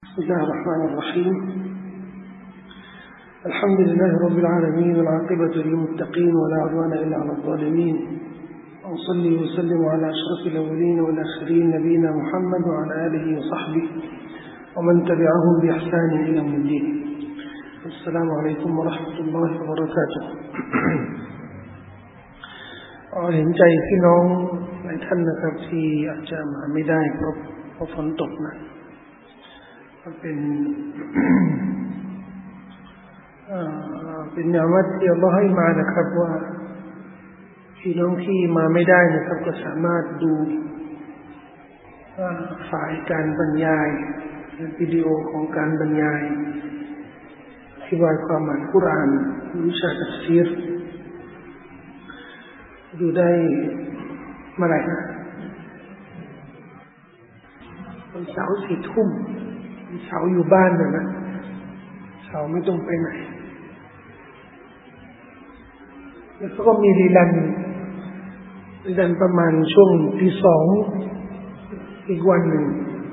بسم الله الرحمن الرحيم الحمد لله رب العالمين والعاقبة للمتقين ولا عدوان إلا على الظالمين وأصلي وسلم على أشرف الأولين والآخرين نبينا محمد وعلى آله وصحبه ومن تبعهم بإحسان إلى يوم الدين السلام عليكم ورحمة الله وبركاته เห็นใจพี่น้องหลายท่านนะครับที่อาจจะมาไม่ได้เพราะฝนตกนะเป็นนิมัตที่อัลเลาะห์ให้มานะครับว่าพี่น้องที่มาไม่ได้นะครับก็สามารถดูฝ่ายการบรรยายวิดีโอของการบรรยายอธิบายความหมายกุรอานวิชาตัฟซีรดูได้เมื่อไหร่นะวันเสาร์4 ทุ่มวันเสาร์อยู่บ้านนะเสาร์ไม่ต้องไปไหนแล้วก็มีรีลันประมาณช่วงตี 2อีกวันหนึ่ง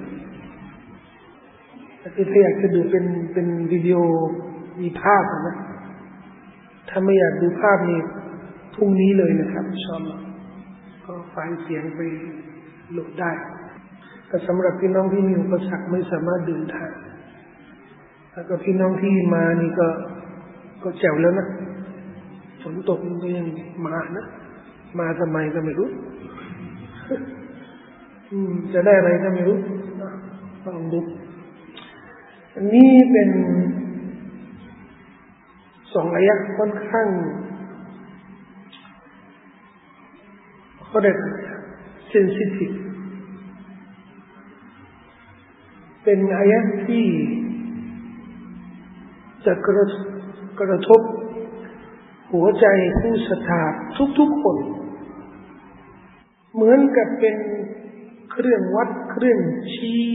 แต่ถ้าอยากจะดูเป็นวิดีโอมีภาพนะถ้าไม่อยากดูภาพนี่พรุ่งนี้เลยนะครับอินชาอัลลอฮ์ก็ไฟล์เสียงไปโหลดได้แต่สำหรับพี่น้องที่มีอุปสรรคไม่สามารถเดินทางแล้วก็พี่น้องที่มานี่ก็แจ๋วแล้วนะฝนตกมันก็ยังมานะมาทำไมก็ไม่รู้จะได้อะไรก็ไม่รู้ลองดูอันนี้เป็น2 อายะห์ค่อนข้างเขาเรียกเซนซิทีฟเป็นอายะห์ที่จะกระทบหัวใจผู้ศรัทธาทุกๆคนเหมือนกับเป็นเครื่องวัดเครื่องชี้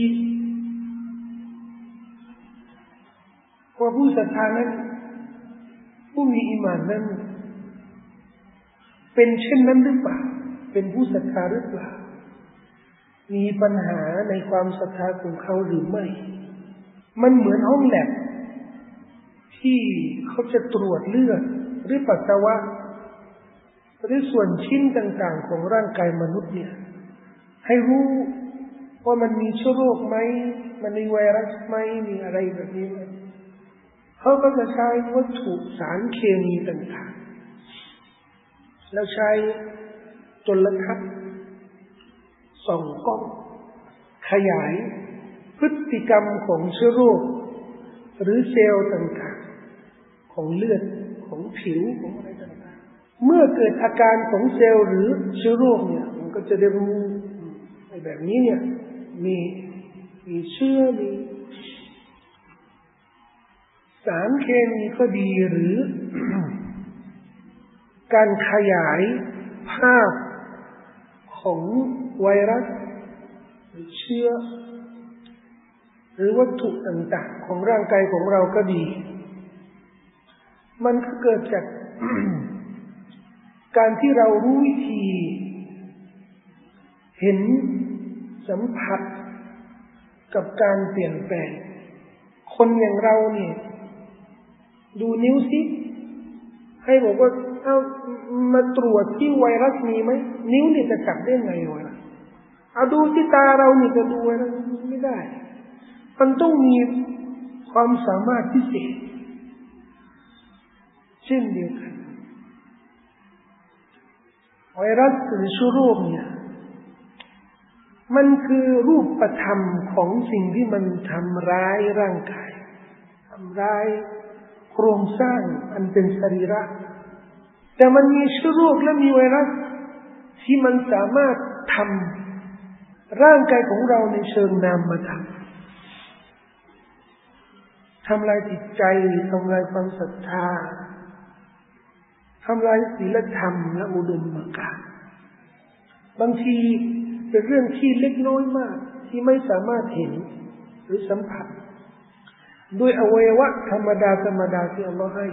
ว่าผู้ศรัทธานั้นผู้มีอีหม่านนั้นเป็นเช่นนั้นหรือเปล่าเป็นผู้ศรัทธาหรือเปล่ามีปัญหาในความศรัทธาของเขาหรือไม่มันเหมือนห้องแลบที่เขาจะตรวจเลือดหรือปัสสาวะหรือส่วนชิ้นต่างๆของร่างกายมนุษย์เนี่ยให้รู้ว่ามันมีเชื้อโรคไหมมันมีไวรัสไหมมีอะไรแบบนี้ไหมเขาก็จะใช้วัตถุสารเคมีต่างๆแล้วใช้จุลทรรศน์ส่องกล้องขยายพฤติกรรมของเชื้อโรคหรือเซลล์ต่างๆของเลือดของผิวของอะไรต่างๆเมื่อเกิดอาการของเซลล์หรือเชื้อโรคเนี่ยมันก็จะได้รู้แบบนี้เนี่ยมีเชื้อมีสารเคมีก็ดีหรือ การขยายภาพของไวรัสหรือเชื้อหรือวัตถุต่างๆของร่างกายของเราก็ดีมันก็เกิดจาก การที่เรารู้วิธีเห็นสัมผัสกับการเปลี่ยนแปลงคนอย่างเราเนี่ยดูนิ้วสิให้บอกว่าเอามาตรวจที่ไวรัสมีไหมนิ้วเนี่ยจะจับได้ไงวะเอาดูที่ตาเรานี่จะดูไวรัสไม่ได้มันต้องมีความสามารถพิเศษเช่นเดียวกันไวรัสหรือเชื้อโรคเนี่ยมันคือรูปธรรมของสิ่งที่มันทำร้ายร่างกายทำร้ายโครงสร้างอันเป็นสรีระแต่มันมีเชื้อโรคและมีไวรัสที่มันสามารถทำร่างกายของเราในเชิงนามธรรมทำลายจิตใจทำลายความศรัทธาทำลายศีลธรรมและอุดมการณ์บางทีเป็นเรื่องที่เล็กน้อยมากที่ไม่สามารถเห็นหรือสัมผัสด้วยอวัยวะธรรมดาที่อัลลอฮ์ให้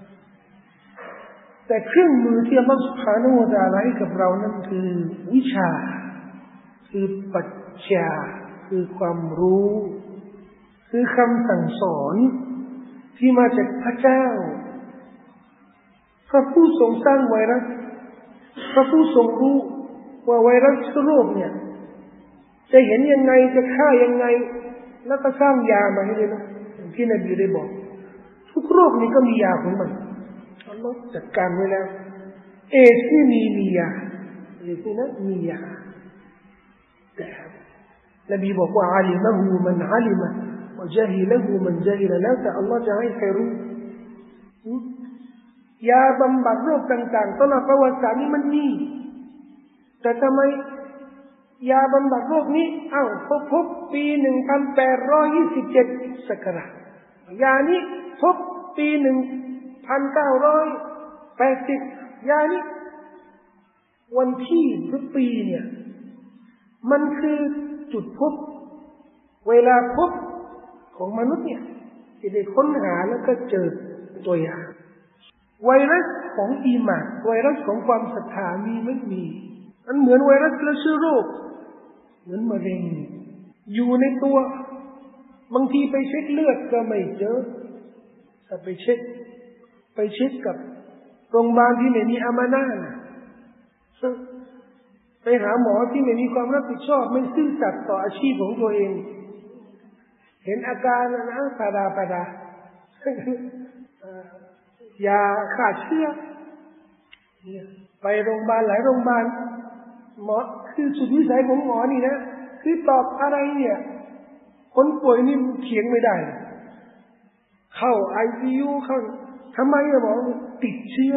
แต่เครื่องมือที่อัลลอฮ์ سبحانه และ تعالى ให้กับเรานั้นคือวิชาคือปัญญาคือความรู้คือคำสั่งสอนที่มาจากพระเจ้าพระผู้ทรงสร้างไวรัสพระผู้ทรงรู้ว่าไวรัสโรคเนี่ยจะเห็นยังไงจะฆ่ายังไงแล้วก็สร้างยามาให้เลยนะอย่างที่นบีได้บอกทุกโรคนี้ก็มียาของมันอัลลอฮ์จัดการไว้แล้วเอดส์นี่มียาเอดส์นี่นะมียาแต่นบีบอกว่าอาลิมะฮูมันอาลิมะวะญะฮิละฮูมันญะฮิละแล้วแต่อัลลอฮ์จะให้ใครรู้ยาบำบัดโรคต่างๆตลอดประวัติศาสตร์นี้มันมีแต่ทำไมยาบำบัดโรคนี้พบปี1827ศักราชยานี้พบปี1980ยานี้วันที่หรือปีเนี่ยมันคือจุดพบเวลาพบของมนุษย์เนี่ยที่ได้ค้นหาแล้วก็เจอตัวยาไวรัสของอีหม่านไวรัสของความศรัทธามีไม่มีมันเหมือนไวรัสและเชื้อโรคเหมือนมะเร็งอยู่ในตัวบางทีไปเช็คเลือดก็ไม่เจอถ้าไปเช็คกับโรงพยาบาลที่ไม่มีอามานะห์ไปหาหมอที่ไม่มีความรับผิดชอบไม่ซื่อสัตย์ต่ออาชีพของตัวเองเห็นอาการนะพาดายาฆ่าเชื้อไปโรงพยาบาลหลายโรงพยาบาลหมอคือสุดวิสัยของหมอนี่นะคือตอบอะไรเนี่ยคนป่วยนี่เถียงไม่ได้เข้า ICU เข้าทำไมหมอติดเชื้อ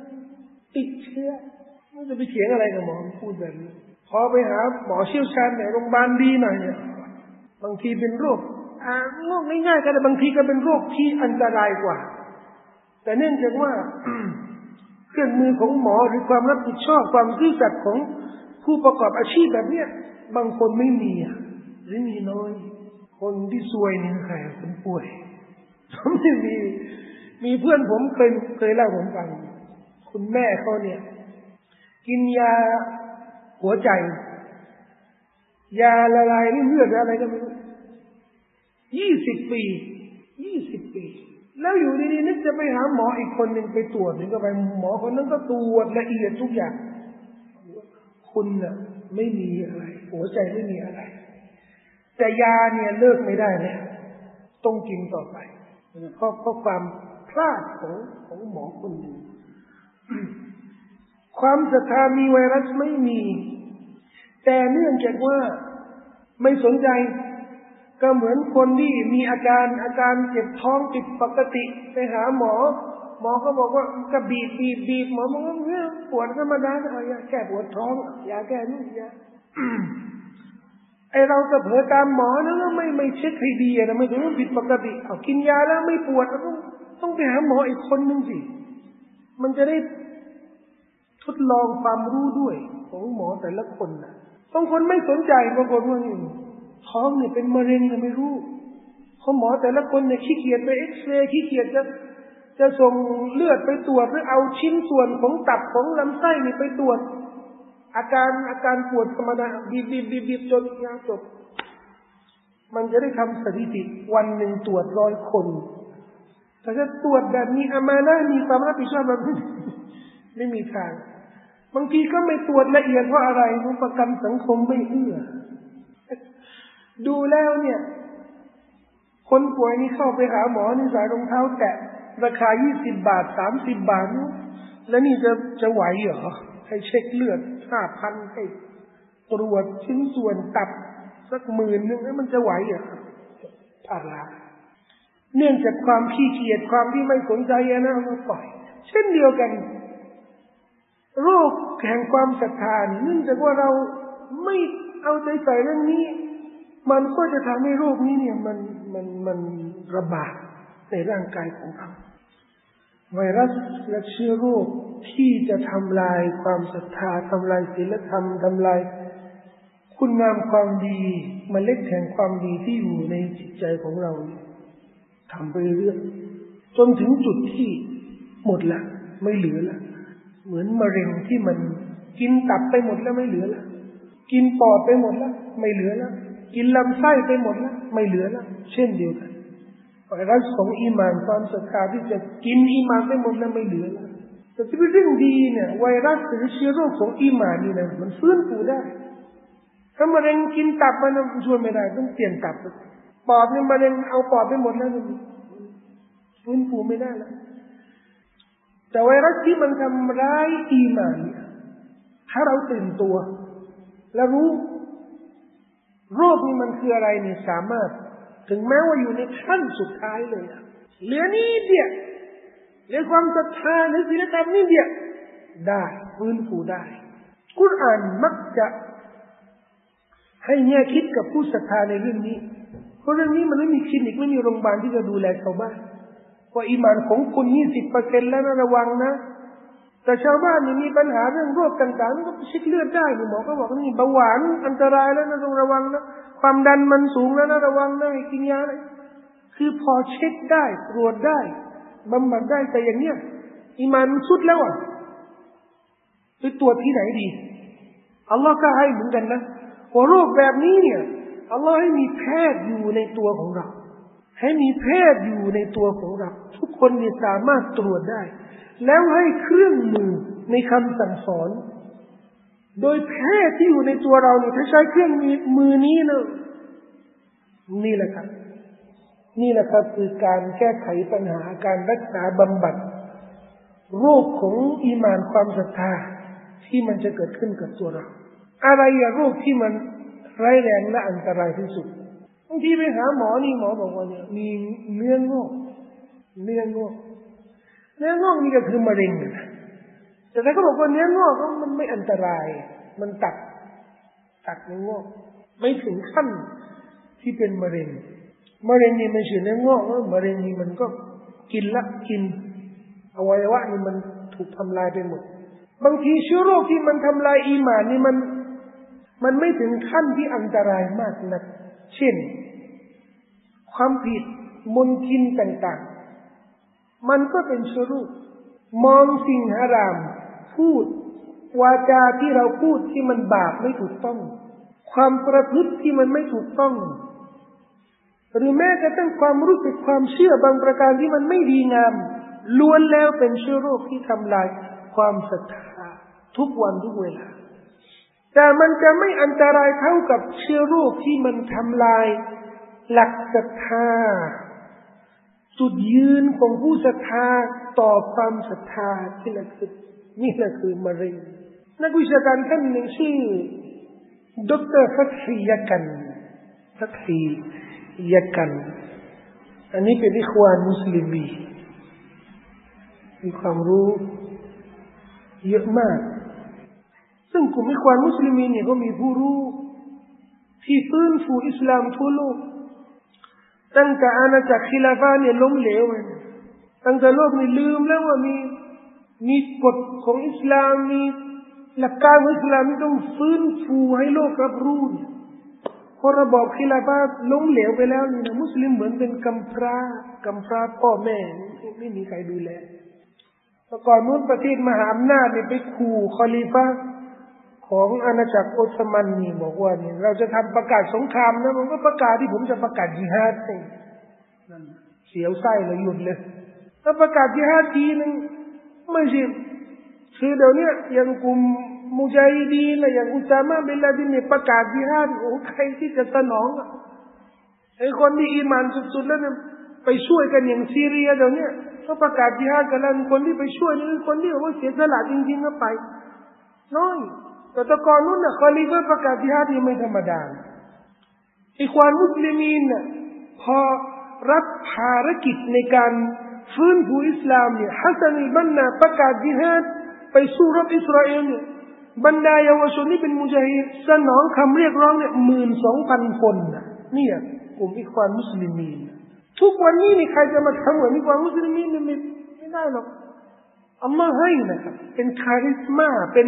ไม่จะไปเถียงอะไรกับหมอพูดแบบนี้พอไปหาหมอเชี่ยวชาญในโรงพยาบาลดีหน่อยเนี่ยบางทีเป็นโรคง่ายๆก็ได้บางทีก็เป็นโรคที่อันตรายกว่าแต่เนื่องจากว่าเครื่องมือของหมอหรือความรับผิดชอบความซื่อสัตย์ของผู้ประกอบอาชีพแบบเนี้ยบางคนไม่มีหรือมีน้อยคนที่ซวยนี่ใครคนป่วยไม่มีเพื่อนผมเคยเล่าผมฟังคุณแม่เขาเนี่ยกินยาหัวใจยาละลายริ่มเลือดอะไรก็ไม่รู้20 ปีแล้วอยู่ดีๆนึกจะไปหาหมออีกคนหนึ่งไปตรวจนึงก็ไปหมอคนนั้นก็ตรวจละเอียดทุกอย่างคุณน่ะไม่มีอะไรหัวใจไม่มีอะไรแต่ยาเนี่ยเลิกไม่ได้เลยต้องกินต่อไปเพราะความพลาดของหมอคนหนึ่งความศรัทธามีไวรัสไม่มีแต่เนื่องจากว่าไม่สนใจก็เหมือนคนที่มีอาการเจ็บท้องผิดปกติไปหาหมอก็บอกว่าก็บีบหมอบอกว่าปวดธรรมดาเอายาแก้ปวดท้องยาแก้นู่นยาไอเราก็เผลอตามหมอนะไม่เช็คให้ดีนะไม่ถึงว่าผิดปกติเอากินยาแล้วไม่ปวดต้องไปหาหมออีกคนนึงสิมันจะได้ทดลองความรู้ด้วยของหมอแต่ละคนนะบางคนไม่สนใจบางคนว่าท้องเนี่ยเป็นมะเร็งนะไม่รู้เพราะหมอแต่ละคนเนี่ยขี้เกียจไปเอ็กซเรย์ขี้เกียจจะส่งเลือดไปตรวจหรือเอาชิ้นส่วนของตับของลำไส้นี่ไปตรวจอาการปวดธรรมดาบีบจนยาจบมันจะได้ทำสถิติวันหนึ่งตรวจ100 คนแต่ถ้าตรวจแบบมีอามานะห์มีความรับผิดชอบแบบนี้ไม่มีทางบางทีก็ไม่ตรวจละเอียดเพราะอะไรเพราะประกันสังคมไม่เอื้อดูแล้วเนี่ยคนป่วยนี่เข้าไปหาหมอนี่ใส่รองเท้าแตะราคา20 บาท30 บาทแล้วนี่จะไหวเหรอให้เช็คเลือด 5,000 ให้ตรวจชิ้นส่วนตับสัก10,000นึงมันจะไหวเหรอพลาดเนื่องจากความขี้เกียจความที่ไม่สนใจนะมันปล่อยเช่นเดียวกันโรคแห่งความศรัทธาเนื่องจากว่าเราไม่เอาใจใส่เรื่องนี้มันก็จะทำให้โรคนี้เนี่ยมันระบาดในร่างกายของเราไวรัสและเชื้อโรคที่จะทำลายความศรัทธาทำลายศีลธรรมทำลายคุณงามความดีเมล็ดแห่งความดีที่อยู่ในจิตใจของเราทำไปเรื่อยจนถึงจุดที่หมดละไม่เหลือละเหมือนมะเร็งที่มันกินตับไปหมดแล้วไม่เหลือละกินปอดไปหมดแล้วไม่เหลือแล้วกินลำไส้ไปหมดแล้วไม่เหลือแล้วเช่นเดียวกันไวรัสของอีหม่านความศรัทธาที่จะกินอีหม่านไปหมดแล้วไม่เหลือแล้วแต่ที่เป็นเรื่องดีเนี่ยไวรัสหรือเชื้อโรคของอีหม่านนี่นะมันฟื้นฟูได้ถ้ามะเร็งกินตับมันช่วยไม่ได้ต้องเปลี่ยนตับปอดเนี่ยมะเร็งเอาปอดไปหมดแล้วฟื้นฟูไม่ได้แล้วแต่ไวรัสที่มันทำร้ายอีหม่านเนี่ยถ้าเราตื่นตัวและรู้โรคนี้มันคืออะไรเนี่ยสามารถถึงแม้ว่าอยู่ในขั้นสุดท้ายเลยเหลือนิดเดียวเหลือความศรัทธาหรือศีลธรรมนิดเดียวได้ฟื้นฟูได้กุรอานมักจะให้แง่คิดกับผู้ศรัทธาในเรื่องนี้เพราะเรื่องนี้มันไม่มีคลินิกไม่มีโรงพยาบาลที่จะดูแลชาวบ้านว่าอีหม่านของคุณ 20% แล้วนะระวังนะแต่ชาวบ้านนี่มีปัญหาเรื่องโรคต่างๆก็เช็คเลือดได้หมอก็บอกนี่เบาหวานอันตรายแล้วนะต้องระวังนะความดันมันสูงแล้วนะระวังนะให้กินยาเลยคือพอเช็คได้ตรวจได้บำบัดได้แต่อย่างเนี้ยอีหม่านสุดแล้วอ่ะไปตรวจที่ไหนดีอัลลอฮ์ก็ให้เหมือนกันนะว่าโรคแบบนี้เนี่ยอัลลอฮ์ให้มีแพทย์อยู่ในตัวของเราให้มีแพทย์อยู่ในตัวของเราทุกคนเนี่ยสามารถตรวจได้แล้วให้เครื่องมือในคำสั่งสอนโดยแพทย์ที่อยู่ในตัวเราเนี่ยถ้าใช้เครื่องมือนี้นะนี่แหละครับคือการแก้ไขปัญหาการรักษาบำบัดโรคของอีหม่านความศรัทธาที่มันจะเกิดขึ้นกับตัวเราอะไรอะโรคที่มันร้ายแรงและอันตรายที่สุดบางทีไปหาหมอนี่หมอบอกว่าเนี่ยมีเนื้องอกนี่ก็คือมะเร็งนะแต่ถ้าเขาบอกว่าเนื้องอกมันไม่อันตรายมันตัดเนื้องอกไม่ถึงขั้นที่เป็นมะเร็งนี่ไม่ใช่เนื้องอกมะเร็งนี่มันก็กินอวัยวะนี่มันถูกทำลายไปหมดบางทีเชื้อโรคที่มันทำลายอีหม่านนี่มันไม่ถึงขั้นที่อันตรายมากนักเช่นความผิดมลทินต่างๆมันก็เป็นเชื้อโรคมองสิ่งฮารามพูดวาจาที่เราพูดที่มันบาปไม่ถูกต้องความประพฤติที่มันไม่ถูกต้องหรือแม้กระทั่งความรู้สึกความเชื่อบางประการที่มันไม่ดีงามล้วนแล้วเป็นเชื้อโรคที่ทำลายความศรัทธาทุกวันทุกเวลาแต่มันจะไม่อันตรายเท่ากับเชื้อโรคที่มันทำลายหลักศรัทธาจุดยืนของผู้ศรัทธาต่อความศรัทธานี่แหละคือมะเร็งนักวิชาการท่านหนึ่งชื่อดร.ฟัตฮียะกันอันนี้เป็นอิควานมุสลิมีมีความรู้เยอะมากซึ่งกลุ่มอิควานมุสลิมีเนี่ยก็มีผู้รู้ที่ฟื้นฟูอิสลามทั่วโลกตั้งแต่อาณาจักรคิลาฟะห์เนี่ยล้มเหลวตั้งแต่โลกนี่ลืมแล้วว่ามีกฎของอิสลามมีหลักการของอิสลามที่ต้องฟื้นฟูให้โลกรับรู้พอระบอบคิลาฟะห์ล้มเหลวไปแล้วนี่นะมุสลิมเหมือนเป็นกำพร้าพ่อแม่ไม่มีใครดูแลแต่ก่อนนู้นประเทศมหาอำนาจเนี่ยไปขู่คอลิฟะห์ของอาณาจักรออตโตมันนี่บอกว่านี่เราจะทำประกาศสงครามนะผมก็ประกาศที่ผมจะประกาศญิฮาดนั่นเสียวไส้เลยหยุดเลยถ้าประกาศญิฮาดทีนึงไม่ใช่คือเดี๋ยวนี้อย่างกลุ่มมุญาฮิดีนอย่างอุซามะห์บินลาดินเนี่ยประกาศญิฮาดโอ้ใครที่จะสนองไอ้คนที่อีหม่านสุดๆแล้วเนี่ยไปช่วยกันอย่างซีเรียเดี๋ยวนี้เขาประกาศญิฮาดกันแล้วคนที่ไปช่วยนี่คือคนที่ว่าเสียสละจริงๆก็ไปน้อยแต่ก่อนนู้นน่ะคอลิฟะห์ประกาศญิฮาดนี่ไม่ธรรมดาอิควานมุสลิมีนน่ะพอรับภารกิจในการฟื้นฟูอิสลามเนี่ยฮัสซันอัลบันนาประกาศญิฮาดไปสู้รบอิสราเอลเนี่ยบรรดาเยาวชนที่เป็นมุญาฮิดสนองคำเรียกร้องเนี่ย 12,000 คนน่ะนี่กลุ่มอิควานมุสลิมีนทุกวันนี้นี่ใครจะมาทำเหมือนอิควานมุสลิมีนไม่ได้หรอกอัลลอฮ์ให้นะครับเป็นคาริสมา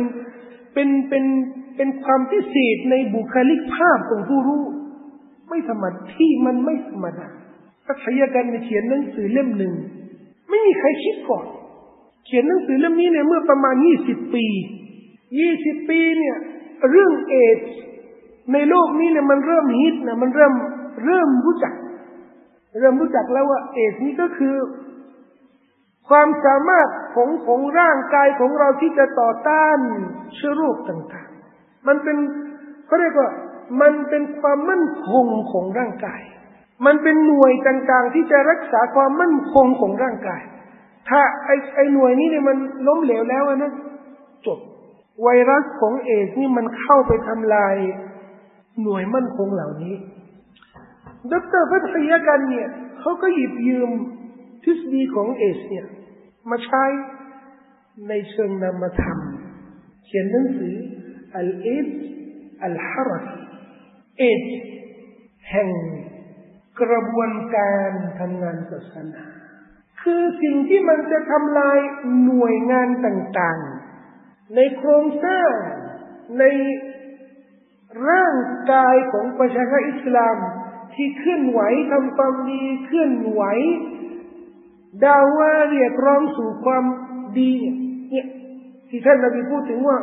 เป็นความพิเศษในบุคลิกภาพของผู้รู้ไม่ธรรมดาที่มันไม่ธรรมดาฟัตฮียะกันเขียนหนังสือเล่มหนึ่งไม่มีใครคิดก่อนเขียนหนังสือเล่มนี้เนี่ยเมื่อประมาณ20 ปีเนี่ยเรื่องเอดส์ในโลกนี้เนี่ยมันเริ่มฮิตนะมันเริ่มรู้จักแล้วว่าเอดส์นี่ก็คือความสามารถของร่างกายของเราที่จะต่อต้านเชื้อโรคต่างๆมันเป็นเขาเรียกว่ามันเป็นความมั่นคงของร่างกายมันเป็นหน่วยต่างๆที่จะรักษาความมั่นคงของร่างกายถ้าไอหน่วยนี้เนี่ยมันล้มเหลวแล้วนะจบไวรัสของเอดส์นี่มันเข้าไปทำลายหน่วยมั่นคงเหล่านี้ดร.ฟัตฮิยะกันเนี่ยเขาก็หยิบยืมทฤษฎีของเอดส์เนี่ยมาใช้ในเชิงนามธรรมเขียนหนังสืออัลเอดส์อัลฮารัสเอดส์แห่งกระบวนการทำงานศาสนาคือสิ่งที่มันจะทำลายหน่วยงานต่างๆในโครงสร้างในร่างกายของประชาชนอิสลามที่เคลื่อนไหวทำความดีเคลื่อนไหวดาว่าเรียกร้องสู่ความดีเนี่ยที่ท่านนบีพูดถึงว่า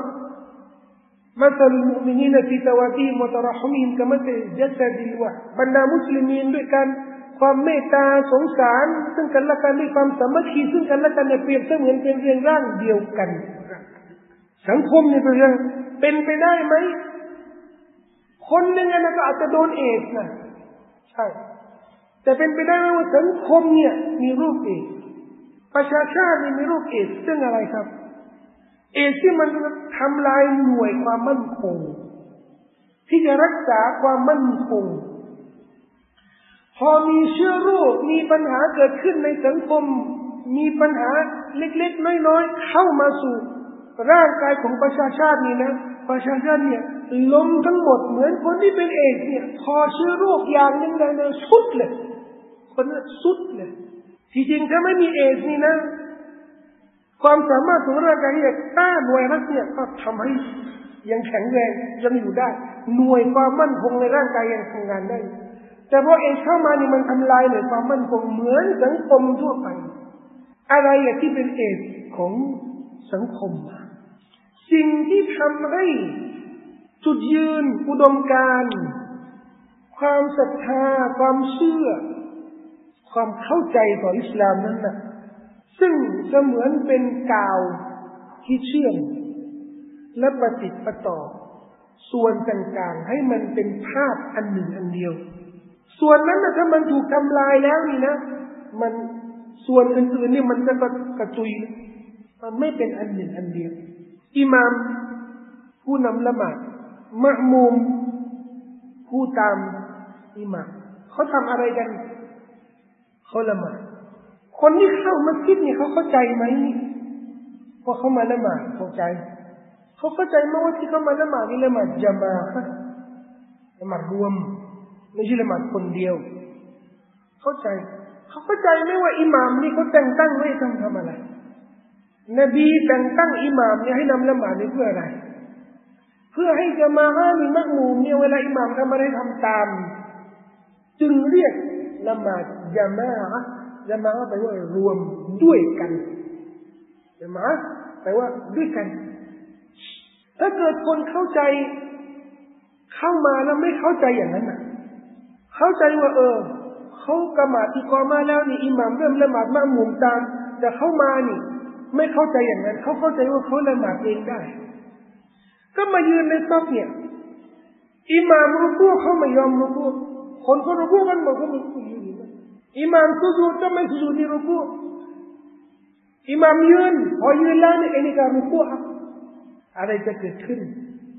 مثل المؤمنين في توادهم وتراحمهم كمثل الجسد الواحد บรรดามุสลิมีนด้วยกันความเมตตาสงสารซึ่งกันและกันด้วยความสามัคคีซึ่งกันและกันเนี่ยเปรียบเสมือนเป็นเรียงร่างเดียวกันสังคมเนี่ยเป็นไปได้ไหมคนหนึ่งนะก็อาจจะโดนเอดส์นะใช่แต่เป็นไปได้ไหมว่าสังคมเนี่ยมีโรคเอดส์ประชาชาติมีโรคเอดส์ซึ่งอะไรครับเอดส์ที่มันทำลายหน่วยความมั่นคงที่จะรักษาความมั่นคงพอมีเชื้อโรคมีปัญหาเกิดขึ้นในสังคมมีปัญหาเล็กๆน้อยๆเข้ามาสู่ร่างกายของประชาชาตินี่นะประชาชาติเนี่ยล้มทั้งหมดเหมือนคนที่เป็นเอดส์เนี่ยพอเชื้อโรคอย่างหนึ่งเลยสุดเลยคนนั้นสุดเลยที่จริงถ้าไม่มีเอดส์นี่นะความสามารถของร่างกายที่จะต้านไวรัสเนี่ยก็ทำให้ยังแข็งแรงยังอยู่ได้หน่วยความมั่นคงในร่างกายยังทำงานได้แต่พอเอดส์เข้ามานี่มันทำลายหน่วยความมั่นคงเหมือนสังคมทั่วไปอะไรที่เป็นเอดส์ของสังคมสิ่งที่ทำให้จุดยืนอุดมการณ์ความศรัทธาความเชื่อความเข้าใจต่ออิสลามนั้นนะซึ่งเสมือนเป็นกาวที่เชื่อมและประติดประต่อส่วนต่างๆให้มันเป็นภาพอันหนึ่งอันเดียวส่วนนั้นนะถ้ามันถูกทำลายแล้วนี่นะมันส่วนอื่นๆนี่มันจะกระจุยมันไม่เป็นอันหนึ่งอันเดียวอิหม่ามผู้นำละหมาดมะมูมผู้ตามอิหม่ามเขาทำอะไรกันเขาละหมาดคนที่เข้ามัสยิดเนี่ยเขาเข้าใจไหมว่าเขามาละหมาดเข้าใจไหมว่าที่เขามาละหมาดนี่ละหมาดญะมาอะห์ละหมาดรวมไม่ใช่ละหมาดคนเดียวเขาเข้าใจไหมว่าอิหม่ามนี่เขาแต่งตั้งไว้ทำอะไรนบีแต่งตั้งอิหม่ามเนี่ยให้นำละหมาดนี่เพื่ออะไรเพื่อให้ญะมาอะห์มีมักมูมเนี่ยเวลาอิหม่ามทำอะไรทำตามจึงเรียกละหมาดญะมาอะห์ญะมาอะห์แปลว่ารวมด้วยกันญะมาอะห์แปลว่าด้วยกันถ้าเกิดคนเข้าใจเข้ามาแล้วไม่เข้าใจอย่างนั้นน่ะเข้าใจว่าเขากะหมาดอิกอมะห์แล้วนี่อิหม่ามเริ่มละหมาดมะมูมตามแต่เข้ามานี่ไม่เข้าใจอย่างนั้นเขาเข้าใจว่าเขาละหมาดเองได้ก็มายืนในซัฟเนี่ยอิหม่ามรุกูเขาไม่ยอมรุกูคนเขารุกูกันหมดก็มีอิหม่ามซุญูดก็ไม่ซุญูดที่รุกูอิหม่ามยืนพอยืนแล้วนี่ไอ้นี่ก็รุกูอะไรจะเกิดขึ้น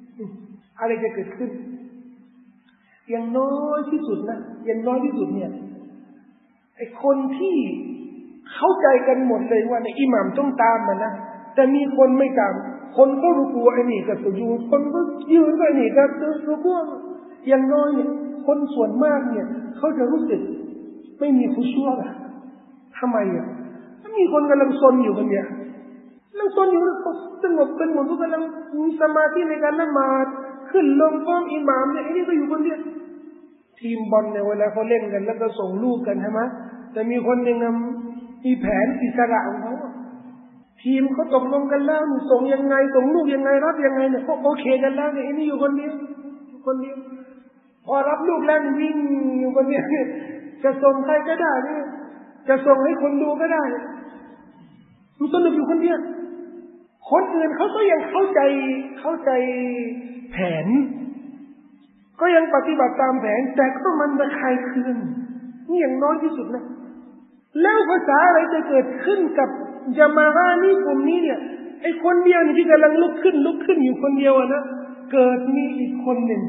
อย่างน้อยที่สุดนะอย่างน้อยที่สุดเนี่ยไอ้คนที่เข้าใจกันหมดเลยว่าในอิหม่ามต้องตามมันนะแต่มีคนไม่ตามคนก็รุกูไอ้นี่ก็ซุญูดคนก็ยืนก็ไอ้นี่ก็รุกูอย่างน้อยเนี่ยคนส่วนมากเนี่ยเขาจะรู้สึกไม่มีคุชัวร์อะทำไมอ่ะถ้ามีคนกำลังซนอยู่กันเนี่ยกำลังซนอยู่สงบกันหมดทุกกำลังมีสมาธิในการละหมาดขึ้นลงพร้อมอิหม่ามเนี่ยไอ้นี่ก็อยู่คนเดียวทีมบอลเนี่ยเวลาเขาเล่นกันแล้วก็ส่งลูกกันใช่ไหมแต่มีคนหนึ่งมีแผนอิสระของเขาทีมเขาตกลงกันแล้วส่งยังไงส่งลูกยังไงรับยังไงเนี่ยเขาโอเคกันแล้วเนี่ยไอ้นี่อยู่คนเดียวคนเดียวพอรับลูกแล้ววิ่งอยู่คนเดียวจะส่งใครก็ได้เนี่ยจะส่งให้คนดูก็ได้มันสนุกอยู่คนเดียวคนอื่นเขาก็ยังเข้าใจแผนก็ยังปฏิบัติตามแผนแต่ก็มันระคายเคืองนี่อย่างน้อยที่สุดนะแล้วภาษาอะไรจะเกิดขึ้นกับญะมาอะห์นี้กลุ่มนี้เนี่ยไอ้คนเดียวนี่ที่กำลังลุกขึ้นอยู่คนเดียวนะเกิดมีอีกคนหนึ่ง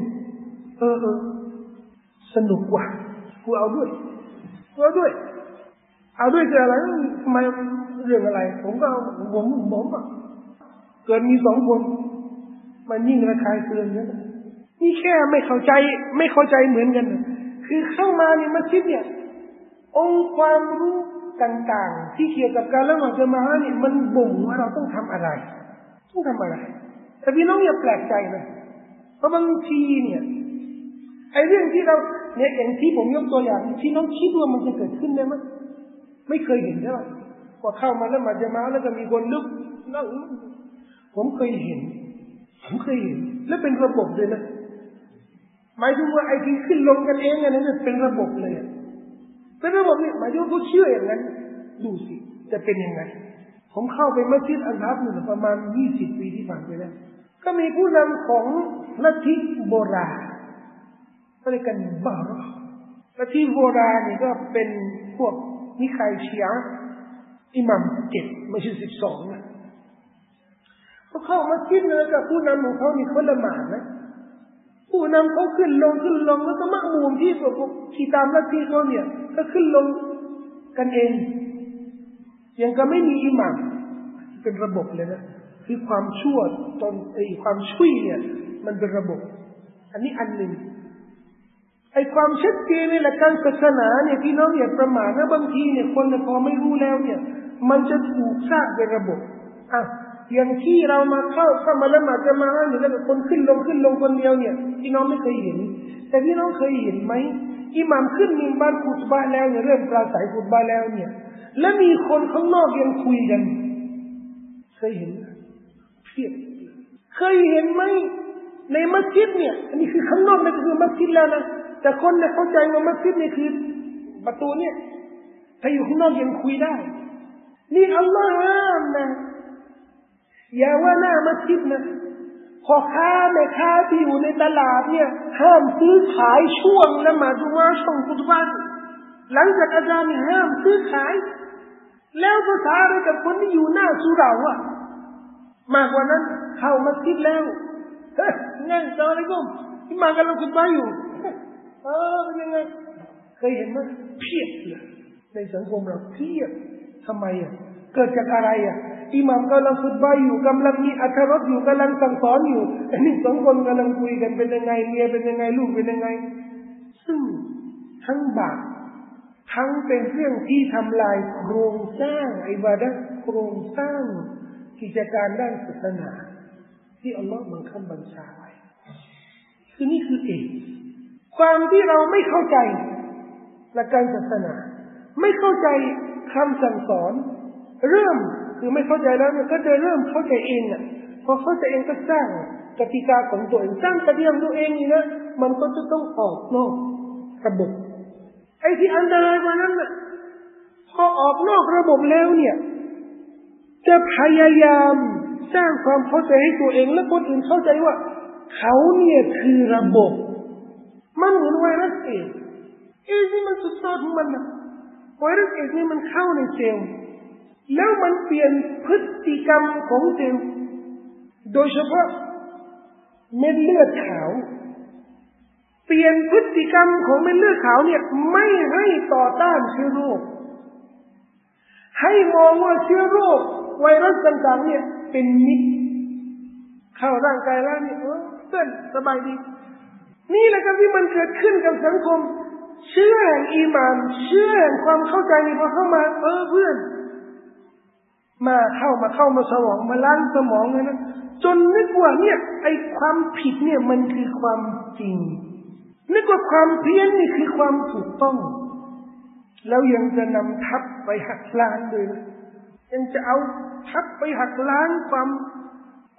สนุกกว่ากูเอาด้วยคืออะไรทำไมเรื่องอะไรผมก็ผมเกิดมี2 คนมันยิ่งระคายเคืองนะนี่แค่ไม่เข้าใจเหมือนกันคือเข้ามาในมัสยิดเนี่ยองค์ความรู้ต่างๆที่เกี่ยวกับการละหมาดญะมาอะห์เนี่ยมันบ่งว่าเราต้องทำอะไรแต่พี่น้องอย่าแปลกใจนะเพราะบางทีเนี่ยไอ้เรื่องที่เราเนี่ยอย่างที่ผมยกตัวอย่างที่น้องคิดว่ามันจะเกิดขึ้นได้ไหมไม่เคยเห็นใช่ไหมว่าเข้ามาละหมาดญะมาอะห์แล้วก็มีคนลุกนั่งผมเคยเห็นและเป็นระบบเลยนะหมายถึงว่าไอ้ที่ขึ้นลงกันเองเนี่ยเป็นระบบเลยเป็นระบบเนี่ยหมายถึงเขาเชื่ออย่างนั้นดูสิจะเป็นยังไงผมเข้าไปมัสยิดอัลฮับเนี่ยประมาณ20 ปีที่ผ่านไปแล้วก็มีผู้นำของลัทธิโบราณเรียกกันบาระลัทธิโบราณนี่ก็เป็นพวกนิกายชีอะห์อิหม่าม7ไม่ใช่12นะพอเข้ามัสยิดเลยกับผู้นำของเขานี่คนละหมาดนะผู้นำเขาขึ้นลงแล้วก็มักมูมที่พวกที่ตามลัทธิเขาเนี่ยก็ขึ้นลงกันเองยังก็ไม่มีอิหม่ามเป็นระบบเลยนะคือความชั่วตนความช่วยเนี่ยมันเป็นระบบอันนี้อันหนึ่งไอ้ความชัดเจนในหลักการศาสนาเนี่ยพี่น้องอย่าประมาทนะบางทีเนี่ยคนพอไม่รู้แล้วเนี่ยมันจะถูกสร้างเป็นระบบอย่างที่เรามาเข้ามาละหมาดญะมาอะห์เนี่ยแล้วคนขึ้นลงคนเดียวเนี่ยพี่น้องไม่เคยเห็นแต่พี่น้องเคยเห็นไหมอิหม่ามขึ้นมิมบัรคุตบะห์แล้วเนี่ยเริ่มปราศัยคุตบะห์แล้วเนี่ยแล้วมีคนข้างนอกยังคุยกันเคยเห็นเพียบเคยเห็นไหมในมัสยิดเนี่ยอันนี้คือข้างนอกนี่คือมัสยิดแล้วนะแต่คนเนี่ยเข้าใจว่ามัสยิดนี่คือประตูเนี่ยถ้าอยู่ข้างนอกยังคุยได้นี่อัลลอฮ์ห้ามนะอย่าว่าหน้ามัสยิดนะพ่อค้าแม่ค้าที่อยู่ในตลาดเนี่ยห้ามซื้อขายช่วงละหมาดจุมอะห์ช่วงคุตบะห์หลังจากอาจารย์ห้ามซื้อขายแล้วภาษาอะไรกับคนที่อยู่หน้าสุเหร่ามากกว่านั้นเข้ามัสยิดแล้วงั้นอะไรก็ที่มากำลังคุตบะห์อยู่เป็นยังไงเคยเห็นไหมเพียบเลยในสังคมเราเพียบทำไมเกิดจากอะไรอิหม่ามกำลังคุตบะห์อยู่กำลังมีอรรถรสอยู่กำลังสั่งสอนอยู่อันนี้2 คนกำลังคุยกันเป็นยังไงเมียเป็นยังไงลูกเป็นยังไงซึ่งทั้งบาปทั้งเป็นเรื่องที่ทำลายโครงสร้างอิบาดะห์โครงสร้างกิจการด้านศาสนาที่อัลลอฮ์บังคับบัญชาไว้คือนี่คือความที่เราไม่เข้าใจหลักการศาสนาไม่เข้าใจคำสั่งสอนคือไม่เข้าใจแล้วมันก็จะเริ่มเข้าใจเองพอเข้าใจเองก็สร้างกติกาของตัวเองสร้างกฎของตัวเองนี่นะมันก็จะต้องออกนอกระบบไอ้ที่อันตรายกว่านั้นพอออกนอกระบบแล้วเนี่ยจะพยายามสร้างความเข้าใจให้ตัวเองและคนอื่นเข้าใจว่าเขาเนี่ยคือระบบมันเหมือนไวรัสเอดส์นี่มันสุดยอดของมันนะไวรัสเอดส์นี่มันเข้าในเซลล์แล้วมันเปลี่ยนพฤติกรรมของเซลล์โดยเฉพาะเม็ดเลือดขาวเปลี่ยนพฤติกรรมของเม็ดเลือดขาวเนี่ยไม่ให้ต่อต้านเชื้อโรคให้มองว่าเชื้อโรคไวรัสต่างๆเนี่ยเป็นมิตรเข้าร่างกายแล้วนี่เพื่อนสบายดีนี่แหละครับที่มันเกิดขึ้นกับสังคมเชื่อแห่งอีหม่านเชื่อแห่งความเข้าใจนี่พอเข้ามาเพื่อนมาเข้ามาสมองมาล้างสมองเลยนะจนนึกว่าเนี่ยไอ้ความผิดเนี่ยมันคือความจริงนึกว่าความเพี้ยนนี่คือความถูกต้องแล้วยังจะนำทัพไปหักล้างด้วยนะยังจะเอาทัพไปหักล้าง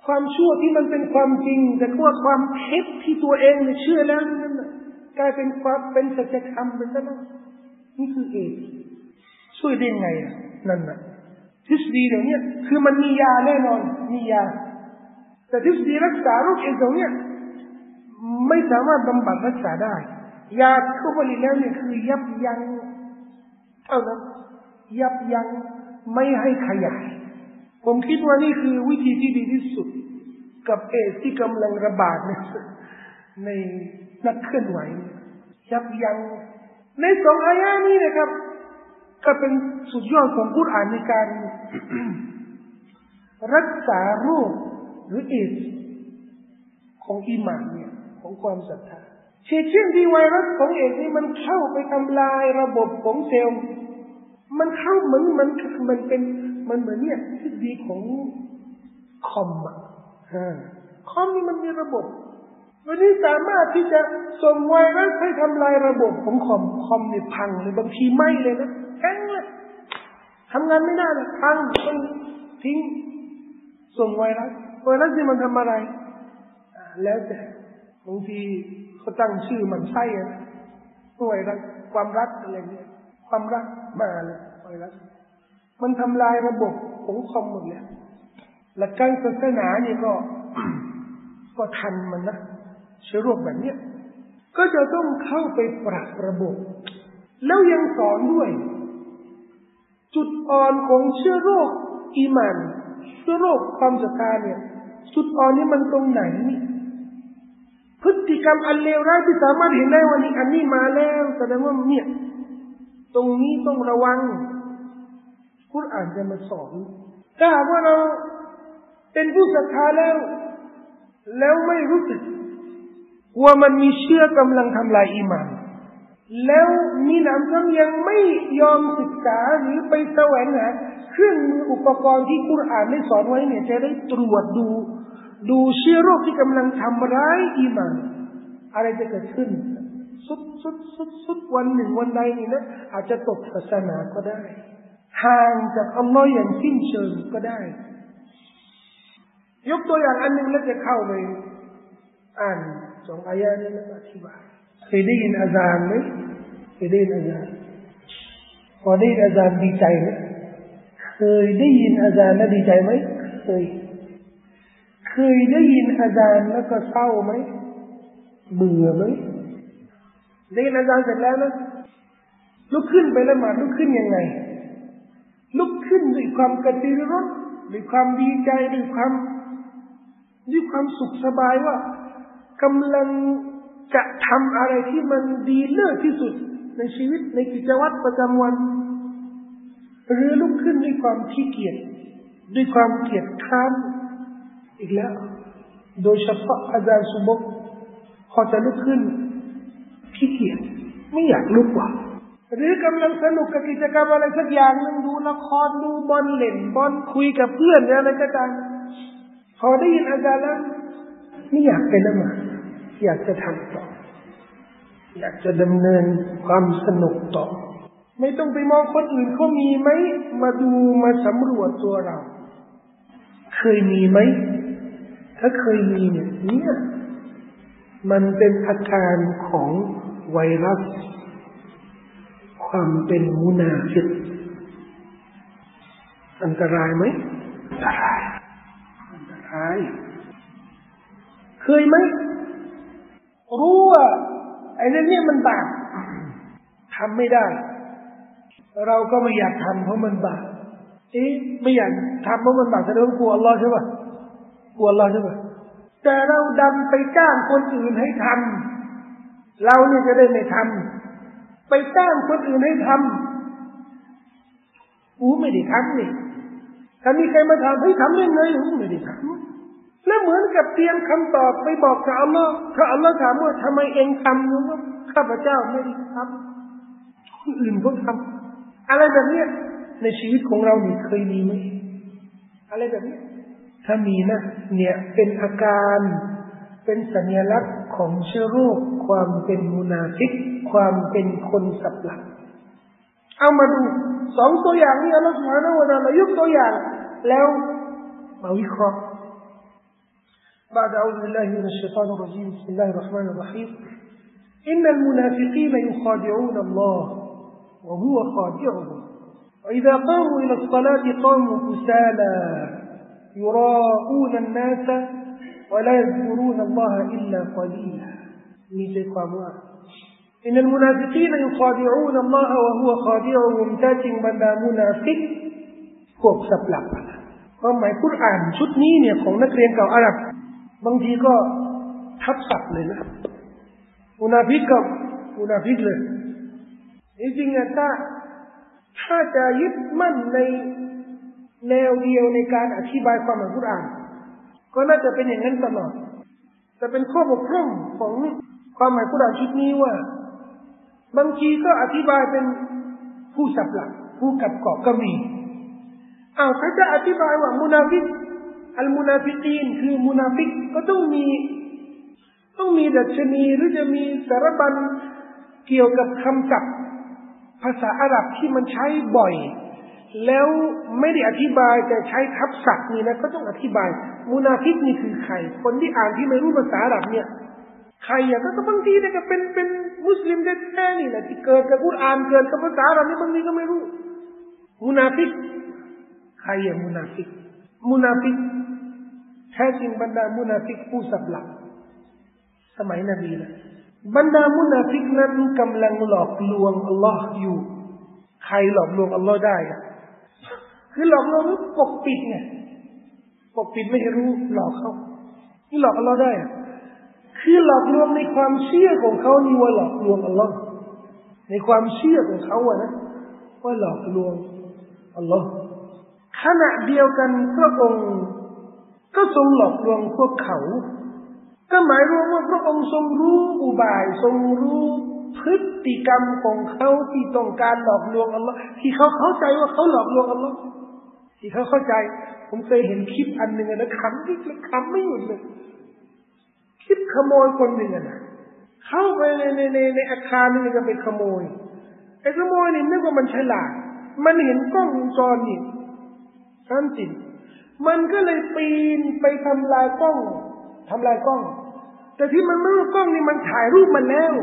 ความชั่วที่มันเป็นความจริงแต่ว่าความเท็จที่ตัวเองเนี่ยเชื่อแล้วนั่นกลายเป็นความเป็นสัจธรรมไปซะแล้วนี่คือเอดช่วยได้ไงนั่นน่ะทฤษฎีเดี๋ยวนี้คือมันมียาแน่นอนมียาแต่ทฤษฎีรักษาโรคเอดส์ตรงนี้ไม่สามารถบำบัดรักษาได้ยาเข้าไปแล้วเนี่ยคือยับยั้งเท่านั้นยับยั้งไม่ให้ขยายผมคิดว่านี่คือวิธีที่ดีที่สุดกับเอดส์ที่กำลังระบาดในนักเคลื่อนไหวยับยั้งในสองอายะนี้นะครับก็เป็นสุดยอดของกุรอานในการ รักษาโรคหรือเอดส์ของอีหม่านเนี่ยของความศรัทธาเช่นที่ไวรัสของเอดส์นี่มันเข้าไปทำลายระบบของเซลล์มันเข้าเหมือนมันเป็นมันเหมือนเนี่ยทฤษฎีของคอมคอมนี่มันมีระบบวันนี้สามารถที่จะส่งไวรัสให้ทำลายระบบของคอมนี่พังเลยบางทีไหม้เลยนะแข็งเลยทำงานไม่ได้เลยพังต้องทิ้งส่งไวรัสนี่มันทำอะไรแล้วแต่บางทีเขาตั้งชื่อมันไส้ไวรัสความรักอะไรเนี่ยความรักมาเลยไวรัสมันทำลายระบบของคอมหมดเลยหลักการศาสนานี่ก็ทันมันนะเชื้อโรคแบบนี้ก็จะต้องเข้าไปปรับระบบแล้วยังสอนด้วยจุดอ่อนของเชื้อโรคอีหม่านเชื้อโรคความศรัทธาเนี่ยจุดอ่อนนี่มันตรงไหนนี่พฤติกรรมอันเลวร้ายที่สามารถเห็นได้ว่านี่อันนี้มาแล้วแสดงว่าเนี่ยตรงนี้ต้องระวังกุรอานจะมาสอนถ้าหากว่าเราเป็นผู้ศรัทธาแล้วไม่รู้สึกว่ามันมีเชื้อกำลังทำลายอีหม่านแล้วมีหนำซ้ำยังไม่ยอมศึกษาหรือไปแสวงหาเครื่องมืออุปกรณ์ที่กุรอานได้สอนไว้เนี่ยจะได้ตรวจดูเชื้อโรคที่กำลังทำร้ายอีหม่านอะไรจะเกิดขึ้นสุดวันหนึ่งวันใดนี่นะอาจจะตกศาสนาก็ได้ห่างจากอัลลอฮ์อย่างสิ้นเชิงก็ได้ยกตัวอย่างอันหนึ่งแล้วจะเข้าไปอ่านสองอายะนี้แล้วอธิบายเคยได้ยินอาจารย์ไหมเคยได้ยินอาจารย์พอได้ยินอาจารย์ดีใจไหมเคยได้ยินอาจารย์แล้วดีใจไหมเคยได้ยินอาจารย์แล้วก็เศร้าไหมเบื่อไหมได้ยินอาจารย์เสร็จแล้วนะลุกขึ้นไปละหมาดลุกขึ้นยังไงลุกขึ้นด้วยความกระตือรือร้นด้วยความดีใจด้วยความสุขสบายว่ากำลังจะทำอะไรที่มันดีเลิศที่สุดในชีวิตในกิจวัตรประจำวันหรือลุกขึ้นด้วยความขี้เกียจด้วยความเกียจคร้านอีกแล้วโดยเฉพาะอาจารย์สุบกพอจะลุกขึ้นขี้เกียจไม่อยากลุกว่ะหรือกำลังสนุกกับกิจกรรมอะไรสักอย่างนึงดูละครดูบอลเล่นบอลคุยกับเพื่อนอะไรก็ตามพอได้ยินอาจารย์แล้วไม่อยากไปละหมาดอยากจะทำต่ออยากจะดำเนินความสนุกต่อไม่ต้องไปมองคนอื่นเขามีไหมมาดูมาสำรวจตัวเราเคยมีไหมถ้าเคยมีเนี่ยมันเป็นอาการของไวรัสความเป็นมุนาฟิกอันตรายไหมอันตรายเคยไหมรู้ว่าไอ้เรื่องนี้มันบาปทำไม่ได้เราก็ไม่อยากทำเพราะมันบาปไม่อยากทำเพราะมันบาปแสดงว่ากลัวอัลลอฮ์ใช่ป่ะกลัวอัลลอฮ์ใช่ป่ะแต่เราดันไปจ้างคนอื่นให้ทำเราเนี่ยจะได้ไม่ทำไปจ้างคนอื่นให้ทำไม่ได้ทำนี่ถ้ามีใครมาถามให้ทำได้ไงไม่ได้ทำแล้วเหมือนกับเตรียมคำตอบไปบอกกับอัลลอฮ์ถ้าอัลลอฮ์ถามว่าทำไมเองทำว่าข้าพเจ้าไม่ได้ทำคนอื่นก็ทำอะไรแบบนี้ในชีวิตของเรานี่เคยมีไหมอะไรแบบนี้ถ้ามีนะเนี่ยเป็นอาการเป็นสัญลักษณ์ของเชื้อโรคความเป็นมุนาฟิกความเป็นคนสับหลักเอามาดูสองตัวอย่างนี้อัลลอฮฺซุบฮานะฮูวะตะอาลายกตัวอย่างแล้วมาวิเคราะห์ بعد أعوذ بالله من الشيطان الرجيم بسم الله الرحمن الرحيم إن المنافقين يخادعون الله وهو خادعهم وإذا قاموا إلى الصلاة قاموا كسالى يراءون الناس ولا يذكرون الله إلا قليلا إن المنافقين يخادعون الله وهو خادعهم แท้จริงบรรดามุนาฟิกพวกสับหลักความหมายกุรอานชุดนี้เนี่ยของนักเรียนเก่าอาหรับบางทีก็ทับศัพท์เลยนะมุนาฟิกกับมุนาฟิกเลยจริงๆถ้าจะยึดมั่นในแนวเดียวในการอธิบายความหมายกุรอานก็น่าจะเป็นอย่างนั้นตลอดแต่เป็นข้อบกพร่องของความหมายกุรอานชุดนี้ว่าบางทีก็อธิบายเป็นผู้สับหลักผู้กับเกาะก็มีถ้าจะอธิบายว่ามุนาฟิกอัลมุนาฟิกีนคือมุนาฟิกก็ต้องมีดัชนีหรือจะมีสารบัญเกี่ยวกับคำศัพท์ภาษาอาหรับที่มันใช้บ่อยแล้วไม่ได้อธิบายแต่ใช้ทับศัพท์นี่นะก็ต้องอธิบายมุนาฟิกนี่คือใครคนที่อ่านที่ไม่รู้ภาษาอาหรับเนี่ยใครก็บางทีเนี่ยก็เป็นมุสลิมแท้ๆนี่แหละที่เกิดกับกุรอานเกิดกับภาษาอาหรับนี่บางทีก็ไม่รู้มุนาฟิกใครมุนาฟิกแท้จริงบรรดามุนาฟิกผู้สับหลักสมัยนบีนะบรรดามุนาฟิกนั้นกำลังหลอกลวงอัลลอฮ์อยู่ใครหลอกลวงอัลลอฮ์ได้คือหลอกลวงปกปิดไงปกปิดไม่ให้รู้หลอกเขานี่หลอกอัลลอฮ์ได้คือหลอกลวงในความเชื่อของเขานี่ว่าหลอกลวงอัลลอฮ์ในความเชื่อของเขานะว่าหลอกลวงอัลลอฮ์ขณะเดียวกันพระองค์ก็ทรงหลอกลวงพวกเขาก็หมายรวมว่าพระองค์ทรงรู้อุบายทรงรู้พฤติกรรมของเขาที่ต้องการหลอกลวงอัลลอฮ์ที่เขาเข้าใจว่าเขาหลอกลวงอัลลอฮ์ที่เขาเข้าใจผมเคยเห็นคลิปอันหนึ่งนะขำไม่หยุดเลยคลิปขโมยคนหนึ่งนะเข้าไปในอาคารนึงจะไปขโมยไอ้ขโมยนี่นึกว่ามันฉลาดมันเห็นกล้องวงจรนี่นั่นจริงมันก็เลยปีนไปทำลายกล้องแต่ที่มันไม่รู้กล้องนี่มันถ่ายรูปมันแล้ว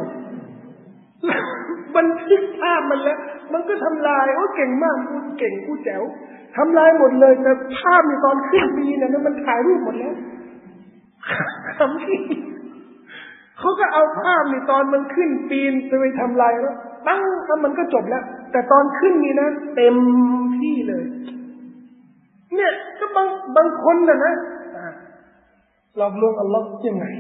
บันทึกภาพมันแล้วมันก็ทำลายเก่งมากกูแจ๋วทำลายหมดเลยแต่ภาพในตอนขึ้นปีนั้นมันถ่ายรูปหมดแล้วทำที่เขาก็เอาภาพในตอนมันขึ้นปีนไปทำลายแล้วแล้วมันก็จบแล้วแต่ตอนขึ้นนี่นะเต็มที่เลยเนี่ยก็บางคนนะหลอกลวงอัลลอฮ์ยังไง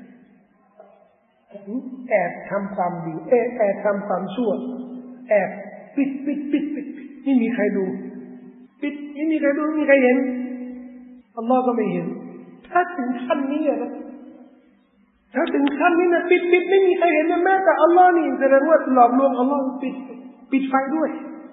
แอบทำความดีแอบทำความชั่วแอบปิดไม่มีใครดูปิดไม่มีใครดูไม่มีใครเห็นอัลลอฮ์ก็ไม่เห็นถ้าถึงขั้นนี้นะถ้าถึงขั้นนี้นะปิดไม่มีใครเห็นนะแม้แต่อัลลอฮ์นี่แสดงว่าหลอกลวงอัลลอฮ์ปิดไฟด้วย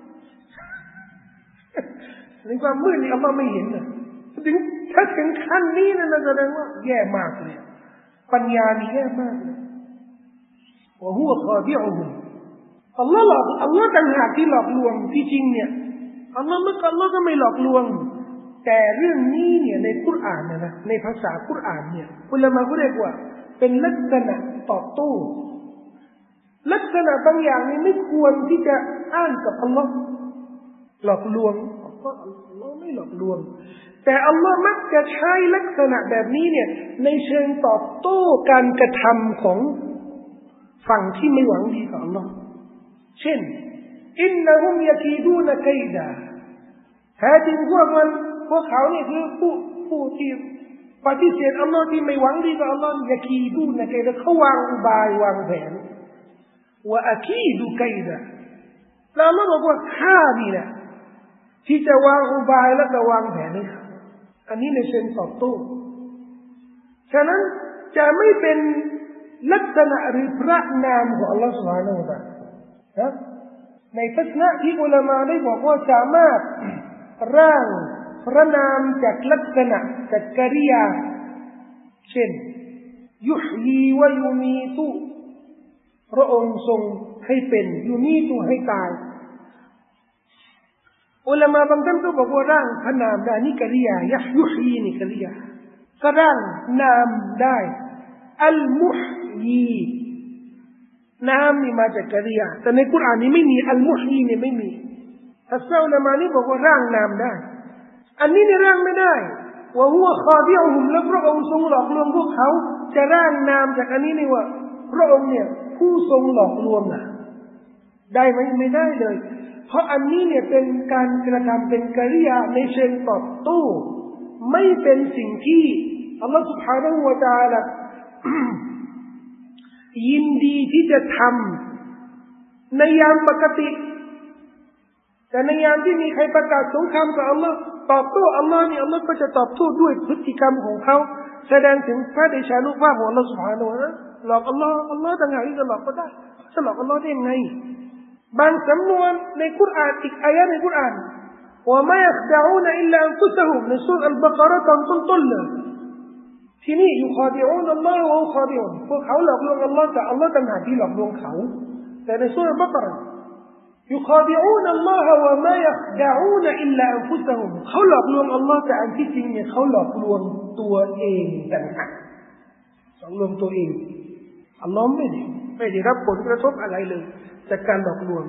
ในความมืดนี่อัลลอฮ์ไม่เห็นนะถ้าถึงขั้นนี้นะแสดงว่าแย่มากเลยปัญญานี่แย่มากเลยว่าหัวคอที่เอาหุ่นอัลลอฮ์ต่างหากที่หลอกลวงที่จริงเนี่ยอัลลอฮ์ก็ไม่หลอกลวงแต่เรื่องนี้เนี่ยในกุรอานนะในภาษากุรอานเนี่ยอุลามะเขาเรียกว่าเป็นลักษณะตอบโต้ลักษณะบางอย่างนี่ไม่ควรที่จะอ้างกับอัลลอฮ์หลอกลวงเพราะอัลลอฮ์ไม่หลอกลวงแต่อัลลอฮ์มักจะใช้ลักษณะแบบนี้เนี่ยในเชิงตอบโต้การกระทำของฝั่งที่ไม่หวังดีกับอัลลอฮ์เช่นอินนะฮุมยะกีดูนะกัยดาแท้จริงพวกเขาเนี่ยคือผู้ที่ปฏิเสธอัลลอฮ์ที่ไม่หวังดีกับอัลลอฮ์ยะกีดูนะกัยดาเขาวางอุบายวางแผนวะอะกีดูกัยดาแล้วอัลลอฮ์บอกว่าข้านี่แหละที่จะวางอุบายและจะวางแผนให้เขาอันนี้ในเชิงตอบโต้ฉะนั้นจะไม่เป็นลักษณะหรือพระนามของอัลลอฮฺ سبحانه และ تعالى ในทัศนะที่อุลามะได้บอกว่าสามารถร่างพระนามจากลักษณะจากกริยาเช่นยุฮยีวะยุมีตุพระองค์ทรงให้เป็นยุมีตุให้ตายอุลามะบางท่านก็บอกว่าร่างพระนามได้นี่กริยายุฮยีนี่กริยาก็ร่างนามได้อัลมุฮยีนามนี่มาจากกะริยาแต่ในกุรอานนี้ไม่มีอัลมุฮยีเนี่ยไม่มีอัสซาอุลามานี่บอกว่าร่างนามได้อันนี้เนี่ยร่างไม่ได้ว่าหัวคอที่องค์และพระองค์ทรงหลอกลวงพวกเขาจะร่างนามจากอันนี้นี่ว่าพระองค์เนี่ยผู้ทรงหลอกลวงนะได้ไหมไม่ได้เลยเพราะอันนี้เนี่ยเป็นการกระทำเป็นกริยาในเชิงตอบโต้ไม่เป็นสิ่งที่อัลลอฮฺ سبحانه และ تعالى ยินดีที่จะทำในยามปกติแต่ในยามที่มีใครประกาศสงครามกับอัลลอฮ์ตอบโต้อัลลอฮ์นี่อัลลอฮ์ก็จะตอบโต้ด้วยพฤติกรรมของเขาแสดงถึงพระเดชานุภาพของอัลลอฮ์ سبحانه และ تعالى หลอกอัลลอฮ์ต่างหากที่จะหลอกก็ได้จะหลอกอัลลอฮ์ได้ยังไงบางสำนวนในกุรอานอีกอายะในกุรอานว่าไม่ยักดะอูนอิลลาอันฟุซะฮุมในซูเราะห์อัลบะเกาะเราะห์ตอนต้นๆเลยที่นี่ยุคอดิอูนอัลลอฮ์วะฮุคอดิอูนพวกเขาหลอกลวงอัลลอฮ์แต่อัลลอฮ์ต่างหากที่หลอกลวงเขาแต่ในซูเราะห์อัลบะเกาะเราะห์يخادعون الله وما يخدعون إلا أنفسهم เขาหลอกลวงอัลลอฮ์แต่อันที่จริงเนี่ยเขาหลอกลวงตัวเองต่างหากหลอกลวงตัวเองอัลลอฮ์ไม่ได้รับผลกระทบอะไรเลยจากการหลอกลวง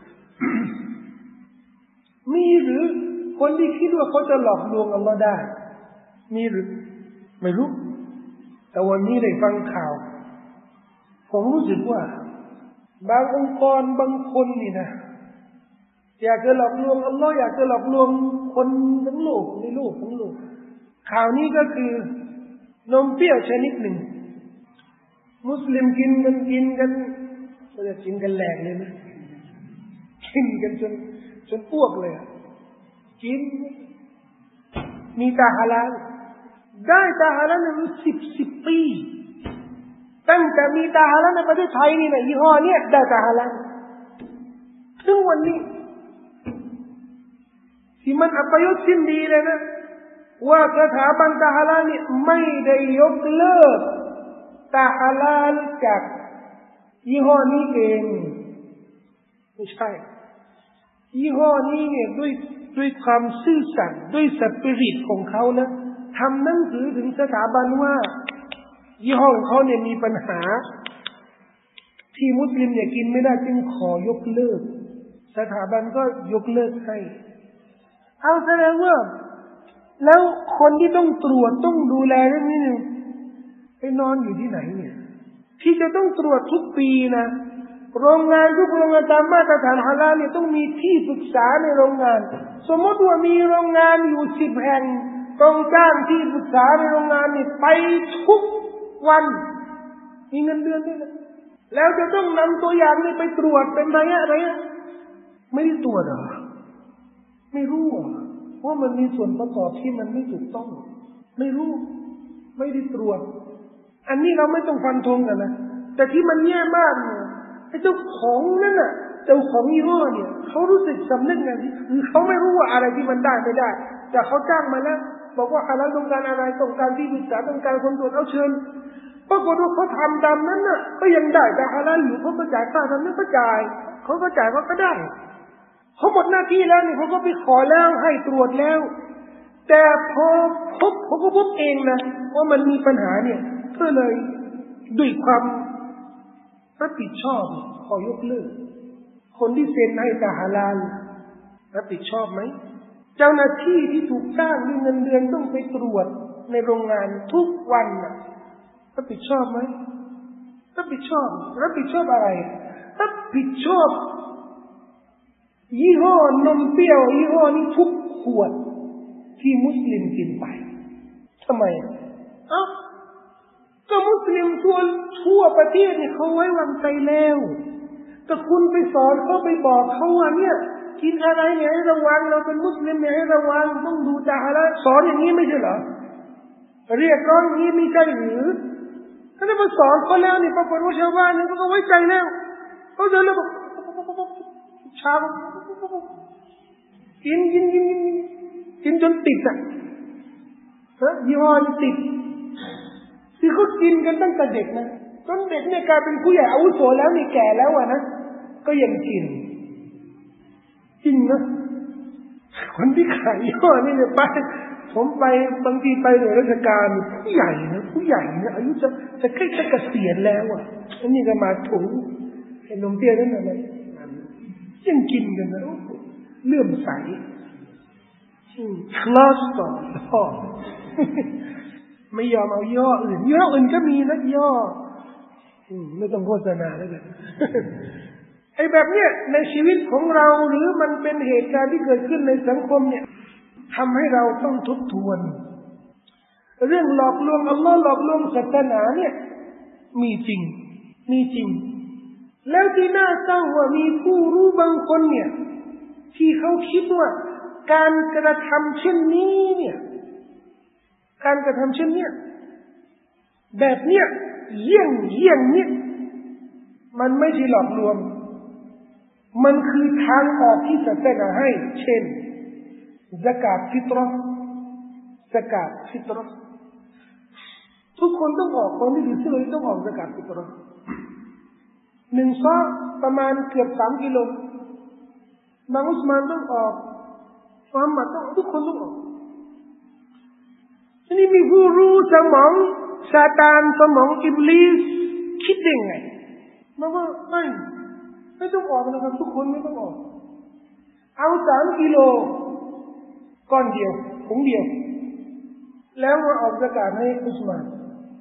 มีหรือคนที่คิดว่าเขาจะหลอกลวงอัลลอฮ์ได้มีหรือไม่รู้แต่วันนี้ได้ฟังข่าวผมรู้สึกว่าบางองค์กรบางคนนี่นะอยากจะหลอกลวงอัลลอฮ์อยากจะหลอกลวงคนทั้งโลกในโลกทั้งโลกข่าวนี้ก็คือนมเปรี้ยวชนิดหนึ่งมุสลิมกินกันก็จะกินกันแหลกเลยนะกินกันจนอ้วกเลยกินมีตาฮาลาลได้ตาฮาลาลมา10 ปีตั้งแต่มีตาฮาลาลในประเทศไทยนี่นะยี่ห้อนี้ได้ตาฮาลาลซึ่งวันนี้ที่มันอัปยศสิ้นดีเลยนะว่าสถาบันตาฮาลาลนี่ไม่ได้ยกเลิกตาฮาลาลจากยี่ห้อนี้เองไม่ใช่ยี่ห้อนี้เนี่ยด้วยความซื่อสัตย์ด้วยสปิริตของเขานะทำหนังสือถึงสถาบันว่ายี่ห้อของเขาเนี่ยมีปัญหาที่มุสลิมเนี่ยกินไม่ได้จึงขอยกเลิกสถาบันก็ยกเลิกให้เอาแสดงว่าแล้วคนที่ต้องตรวจต้องดูแลเรื่องนี้เนี่ยไปนอนอยู่ที่ไหนเนี่ยที่จะต้องตรวจทุกปีนะโรงงานทุกโรงงานตามมาตรฐานฮาลาลเนี่ยต้องมีที่ปรึกษาในโรงงานสมมติว่ามีโรงงานอยู่10 แห่งต้องจ้างที่ปรึกษาในโรงงานนี่ไปทุกวันมีเงินเดือนด้วยนะแล้วจะต้องนำตัวอย่างนี้ไปตรวจเป็นระยะไม่ได้ตรวจหรอไม่รู้ว่ามันมีส่วนประกอบที่มันไม่ถูกต้องไม่รู้ไม่ได้ตรวจอันนี้เราไม่ต้องฟันธงกันนะแต่ที่มันแย่มากเนี่ยไอ้เจ้าของนั่นน่ะเจ้าของยี่ห้อเนี่ยเขารู้สึกสำนึกไงคือเขาไม่รู้ว่าอะไรที่มันได้ไม่ได้แต่เขาจ้างมาแล้วบอกว่าฮาลาลต้องการอะไรต้องการที่ปรึกษาต้องการคนตรวจเอาเชิญปรากฏว่าเขาทำตามนั้นน่ะก็ยังได้แต่ฮาลาลอยู่เขาก็จ่ายค่าทำนั้นก็จ่ายเขาก็จ่ายเขาก็ได้เขาหมดหน้าที่แล้วนี่เขาก็ไปขอแล้วให้ตรวจแล้วแต่พอเขาก็พบเองนะว่ามันมีปัญหาเนี่ยก็เลยด้วยความรับผิดชอบขอยกเลิกคนที่เซ็นให้ตาฮาลาลรับผิดชอบไหมเจ้าหน้าที่ที่ถูกจ้างด้วยเงินเดือนต้องไปตรวจในโรงงานทุกวันน่ะรับผิดชอบไหมรับผิดชอบอะไรรับผิดชอบยี่ห้อนมเปรี้ยวยี่ห้อนี้ทุกขวดที่มุสลิมกินไปทำไมก็มุสลิมทั่วประเทศเนี่ยเขาไว้วางใจแล้วแต่คุณไปสอนเขาไปบอกเขาว่าเนี่ยกินอะไรเนี่ยให้ระวังเราเป็นมุสลิมเนี่ยให้ระวังต้องดูตาฮาลาลสอนอย่างนี้ไม่ใช่เหรอเรียกร้องอย่างนี้ไม่ใช่หรือถ้าไปสอนเขาแล้วนี่ปรากฏว่าชาวบ้านเนี่ยเขาก็ไว้ใจแล้วเขาจะเลยบอกชาวกินจนติดยี่ห้อนี้ติดที่เขากินกันตั้งแต่เด็กนะจนเด็กเนี่ยกลายเป็นผู้ใหญ่อาวุโสแล้วนี่แก่แล้วนะก็ยังกินจริงนะคนที่ขายยี่ห้อนี่เนี่ยไปผมไปบางทีไปหน่วยราชการผู้ใหญ่นะอายุจะใกล้จะเกษียณแล้วอ่ะอันนี้ก็มาถุงไอ้นมเตี้ยนั่นอะไรยังกินกันนะเลื่อมใสคลาสต่อไม่ยอมเอาย่ออื่นก็มีนะย่อไม่ต้องโฆษณาแล้วกันไอ้แบบเนี้ยในชีวิตของเราหรือมันเป็นเหตุการณ์ที่เกิดขึ้นในสังคมเนี่ยทำให้เราต้องทบทวนเรื่องหลอกลวงอัลลอฮ์หลอกลวงศาสนาเนี่ยมีจริงแล้วที่น่าเศร้าว่ามีผู้รู้บางคนเนี่ยที่เขาคิดว่าการกระทำเช่นนี้เนี่ยการกระทำเช่นนี้แบบเนี้ยเยี่ยงเนี่ยมันไม่ใช่หลอกลวงมันคือทางออกที่ศาสนาให้เช่นزكاة فطرة ทุกคนต้องออกคนที่ถือศีลต้องออกزكاة فطرة 1 ซอประมาณเกือบ3 กิโลบางอุสมานต้องออกมุฮัมมัดต้องทุกคนต้องออกทีนี้มีผู้รู้สมองซาตานสมองอิบลิสคิดยังไงมันว่าไม่ต้องออกนะครับทุกคนไม่ต้องออกเอา3 กิโลก้อนเดียวถุงเดียวแล้วมาออกซะกาตให้อุสมาน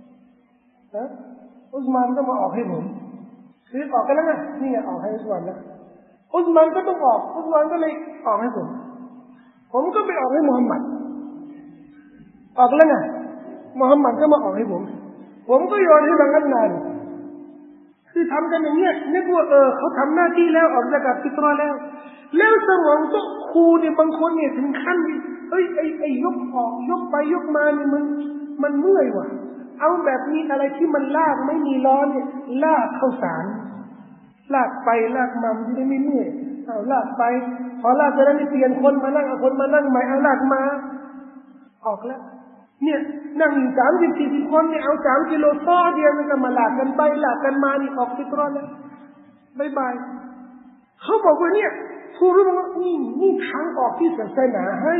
อุสมานก็มาออกให้ผมคือออกกันแล้วไงนี่ไงออกให้อุสมานแล้วอุสมานก็ต้องออกอุสมานก็เลยออกให้ผมก็ไปออกให้มุฮัมมัดออกแล้วไงมุฮัมมัดก็มาออกให้ผมก็โยนให้บางนานคือทำกันอย่างเงี้ยนึกว่าเขาทำหน้าที่แล้วออกซะกาตฟิตเราะห์แล้วสมองก็ครูเนี่ยบางคนเนี่ยถึงขั้นไอ้ยกออกยกไปยกมาเนี่ยมันเมื่อยว่ะเอาแบบนี้อะไรที่มันลากไม่มีล้อเนี่ยลากเข้าสารลากไปลากมาจะได้ไม่เมื่อยเอาลากไปพอลากไปแล้วนี่เปลี่ยนคนมานั่งเอาคนมานั่งใหม่เอาลากมาออกแล้วเนี่ยนั่ง30-40 คนเนี่ยเอา3 กิโลต่อเดียวมันก็มาลากกันไปลากกันมานี่ออกฟิตเราะห์แล้วบ๊ายบายเขาบอกว่าเนี่ยผู้รู้ว่านี่ทางออกที่ศาสนาให้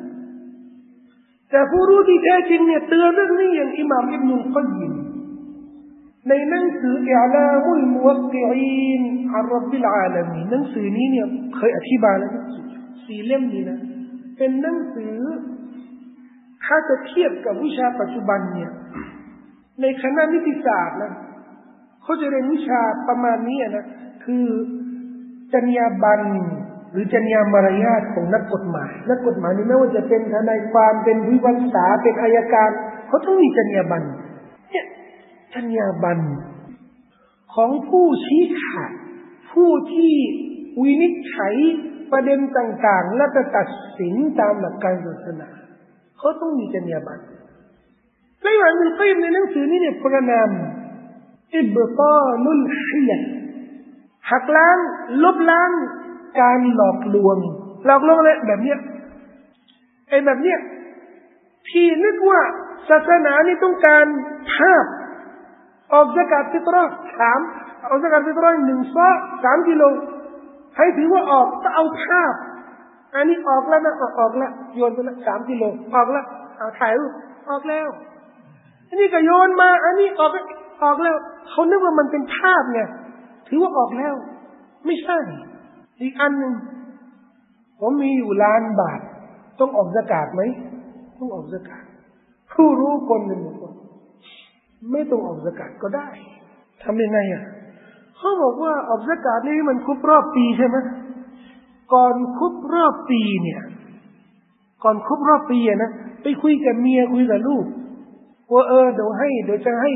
แต่ผู้รู้ที่แท้จริงเนี่ยเตือนเรื่องนี้อย่างอิหม่ามอิบนุลกัยยิมในหนังสืออิอลามุลมุวักกิอีนอัลร็อบบิลอาลามีนหนังสือนี้เนี่ยเคยอธิบายแล้ว4 เล่มนี้นะเป็นหนังสือถ้าจะเทียบกับวิชาปัจจุบันเนี่ยในคณะนิติศาสตร์นะเขาจะเรียนวิชาประมาณนี้นะคือจรรยาบรรณหรือจรรยามารยาทของนักกฎหมายนี่ไม่ว่าจะเป็นทนายความเป็นผู้พิพากษาเป็นอัยการเขาต้องมีจรรยาบรรณเนี่ยจรรยาบรรณของผู้ชี้ขาดผู้ที่วินิจฉัยประเด็นต่างๆและจะตัดสินตามหลักการศาสนาเขาต้องมีจรรยาบรรณและอย่างหนึ่งก็ในหนังสือนี้เนี่ยประนามอิบตาลุลฮิยะหักล้างลบล้างการหลอกลวงอะไรแบบเนี้ยไอ้แบบเนี้ยที่นึกว่าศาสนานี่ต้องการภาพออกซะกาตฟิตเราะห์ออกซะกาตฟิตเราะห์1 ซอ3 กิโลให้ถือว่าออกก็เอาภาพอันนี้ออกแล้วนะออกแล้วโยนไปละ3 กิโลออกแล้วเอาถ่ายรูปออกแล้วอันนี้ก็โยนมาอันนี้ออกแล้วเขานึกว่ามันเป็นภาพไงถือว่าออกแล้วไม่ใช่อีกอันหนึ่งผมมีอยู่1,000,000 บาทต้องออกซะกาตไหมต้องออกซะกาตผู้รู้คนหนึ่งบอกไม่ต้องออกซะกาตก็ได้ทำยังไงเขาบอกว่าออกซะกาตนี่มันครบรอบปีใช่ไหมก่อนครบรอบปีเนี่ยก่อนครบรอบปีนะไปคุยกับเมียคุยกับลูกว่าเดี๋ยวจะให้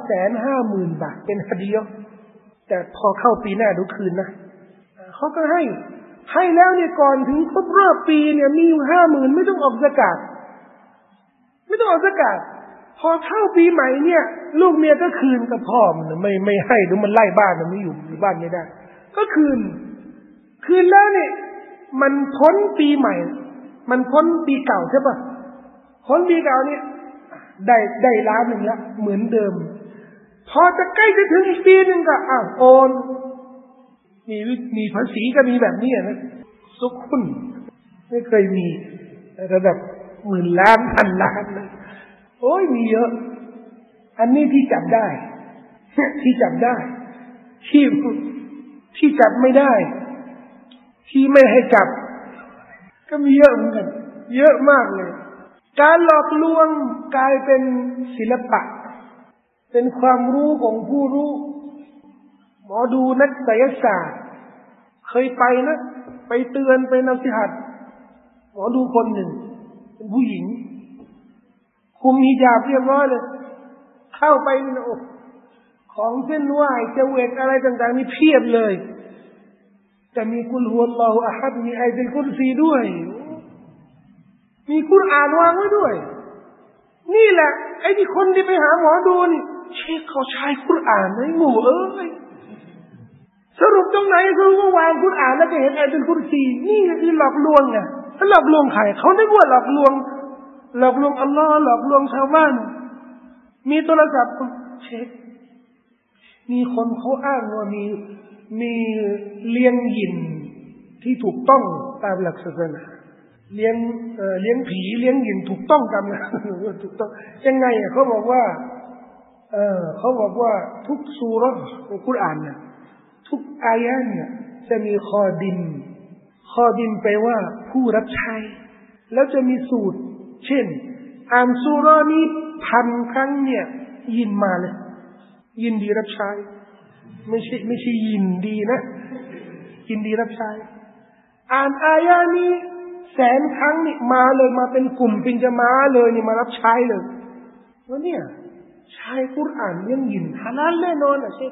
950,000 บาทเป็นฮะดียะห์แต่พอเข้าปีหน้าดูคืนนะเขาก็ให้แล้วเนี่ยก่อนถึงครบรอบปีเนี่ยมีอยู่ 50,000ไม่ต้องออกซะกาตพอเข้าปีใหม่เนี่ยลูกเมียก็คืนกับพ่อมันไม่ให้หรือมันไล่บ้านมันไม่อยู่บ้านไม่ได้ก็คืนแล้วเนี่ยมันพ้นปีใหม่มันพ้นปีเก่าใช่ป่ะพ้นปีเก่าเนี่ยได้1,000,000แล้วเหมือนเดิมพอจะใกล้จะถึงอีกปีนึงก็โอนมีภาษีก็มีแบบนี้นะซุกหุ้นไม่เคยมีระดับ 10,000 ล้านพันล้านเลยโอ้ยมีเยอะอันนี้ที่จับได้ที่จับได้ที่จับไม่ได้ที่ไม่ให้จับก็มีเยอะเหมือนกันเยอะมากเลยการหลอกลวงกลายเป็นศิลปะเป็นความรู้ของผู้รู้หมอดูนักไสยศาสตร์เคยไปนะไปเตือนไปนำสิหัดหมอดูคนหนึ่งเป็นผู้หญิงคุมฮิญาบเรียบร้อยเลยเข้าไปนะโอ้ของเส้นไหว้เจเวตอะไรต่างๆนี่เพียบเลยแต่มีกุลฮุวัลลอฮุอะฮัดมีอัยตุลกุรซีด้วยมีกุรอานวางไว้ด้วยนี่แหละไอ้ที่คนที่ไปหาหมอดูนี่เชคเขาใช้กุรอานในหมู่สรุปตรงไหนคือว่าวางกุรอานแล้วก็เห็นอัยตุลกุรซีนี่คือหลอกลวงไงหลอกลวงใครเขาได้ว่าหลอกลวงอัลลอฮ์หลอกลวงชาวบ้านมีโทรศัพท์เช็คมีคนเขาอ้างว่ามีเลี้ยงยินที่ถูกต้องตามหลักศาสนาเลี้ยงผีเลี้ยงยินถูกต้องตามหลักถูกต้องยังไงเขาบอกว่าทุกซูเราะห์ในกุรอานเนี่ยทุกอายะห์เนี่ยจะมีคอดินแปลว่าผู้รับใช้แล้วจะมีสูตรเช่นอ่านซูเราะห์นี้ 1,000 ครั้งเนี่ยยินมาเลยยินดีรับใช้ไม่ใช่ยินดีนะยินดีรับใช้อ่านอายะห์นี้100,000 ครั้งนี่มาเลยมาเป็นกลุ่มเป็นจะมาเลยนี่มารับใช้เลยว่าเนี่ยใช้กุรอานเลี้ยงยินฮาลาลแน่นอนอ่ะเชฟ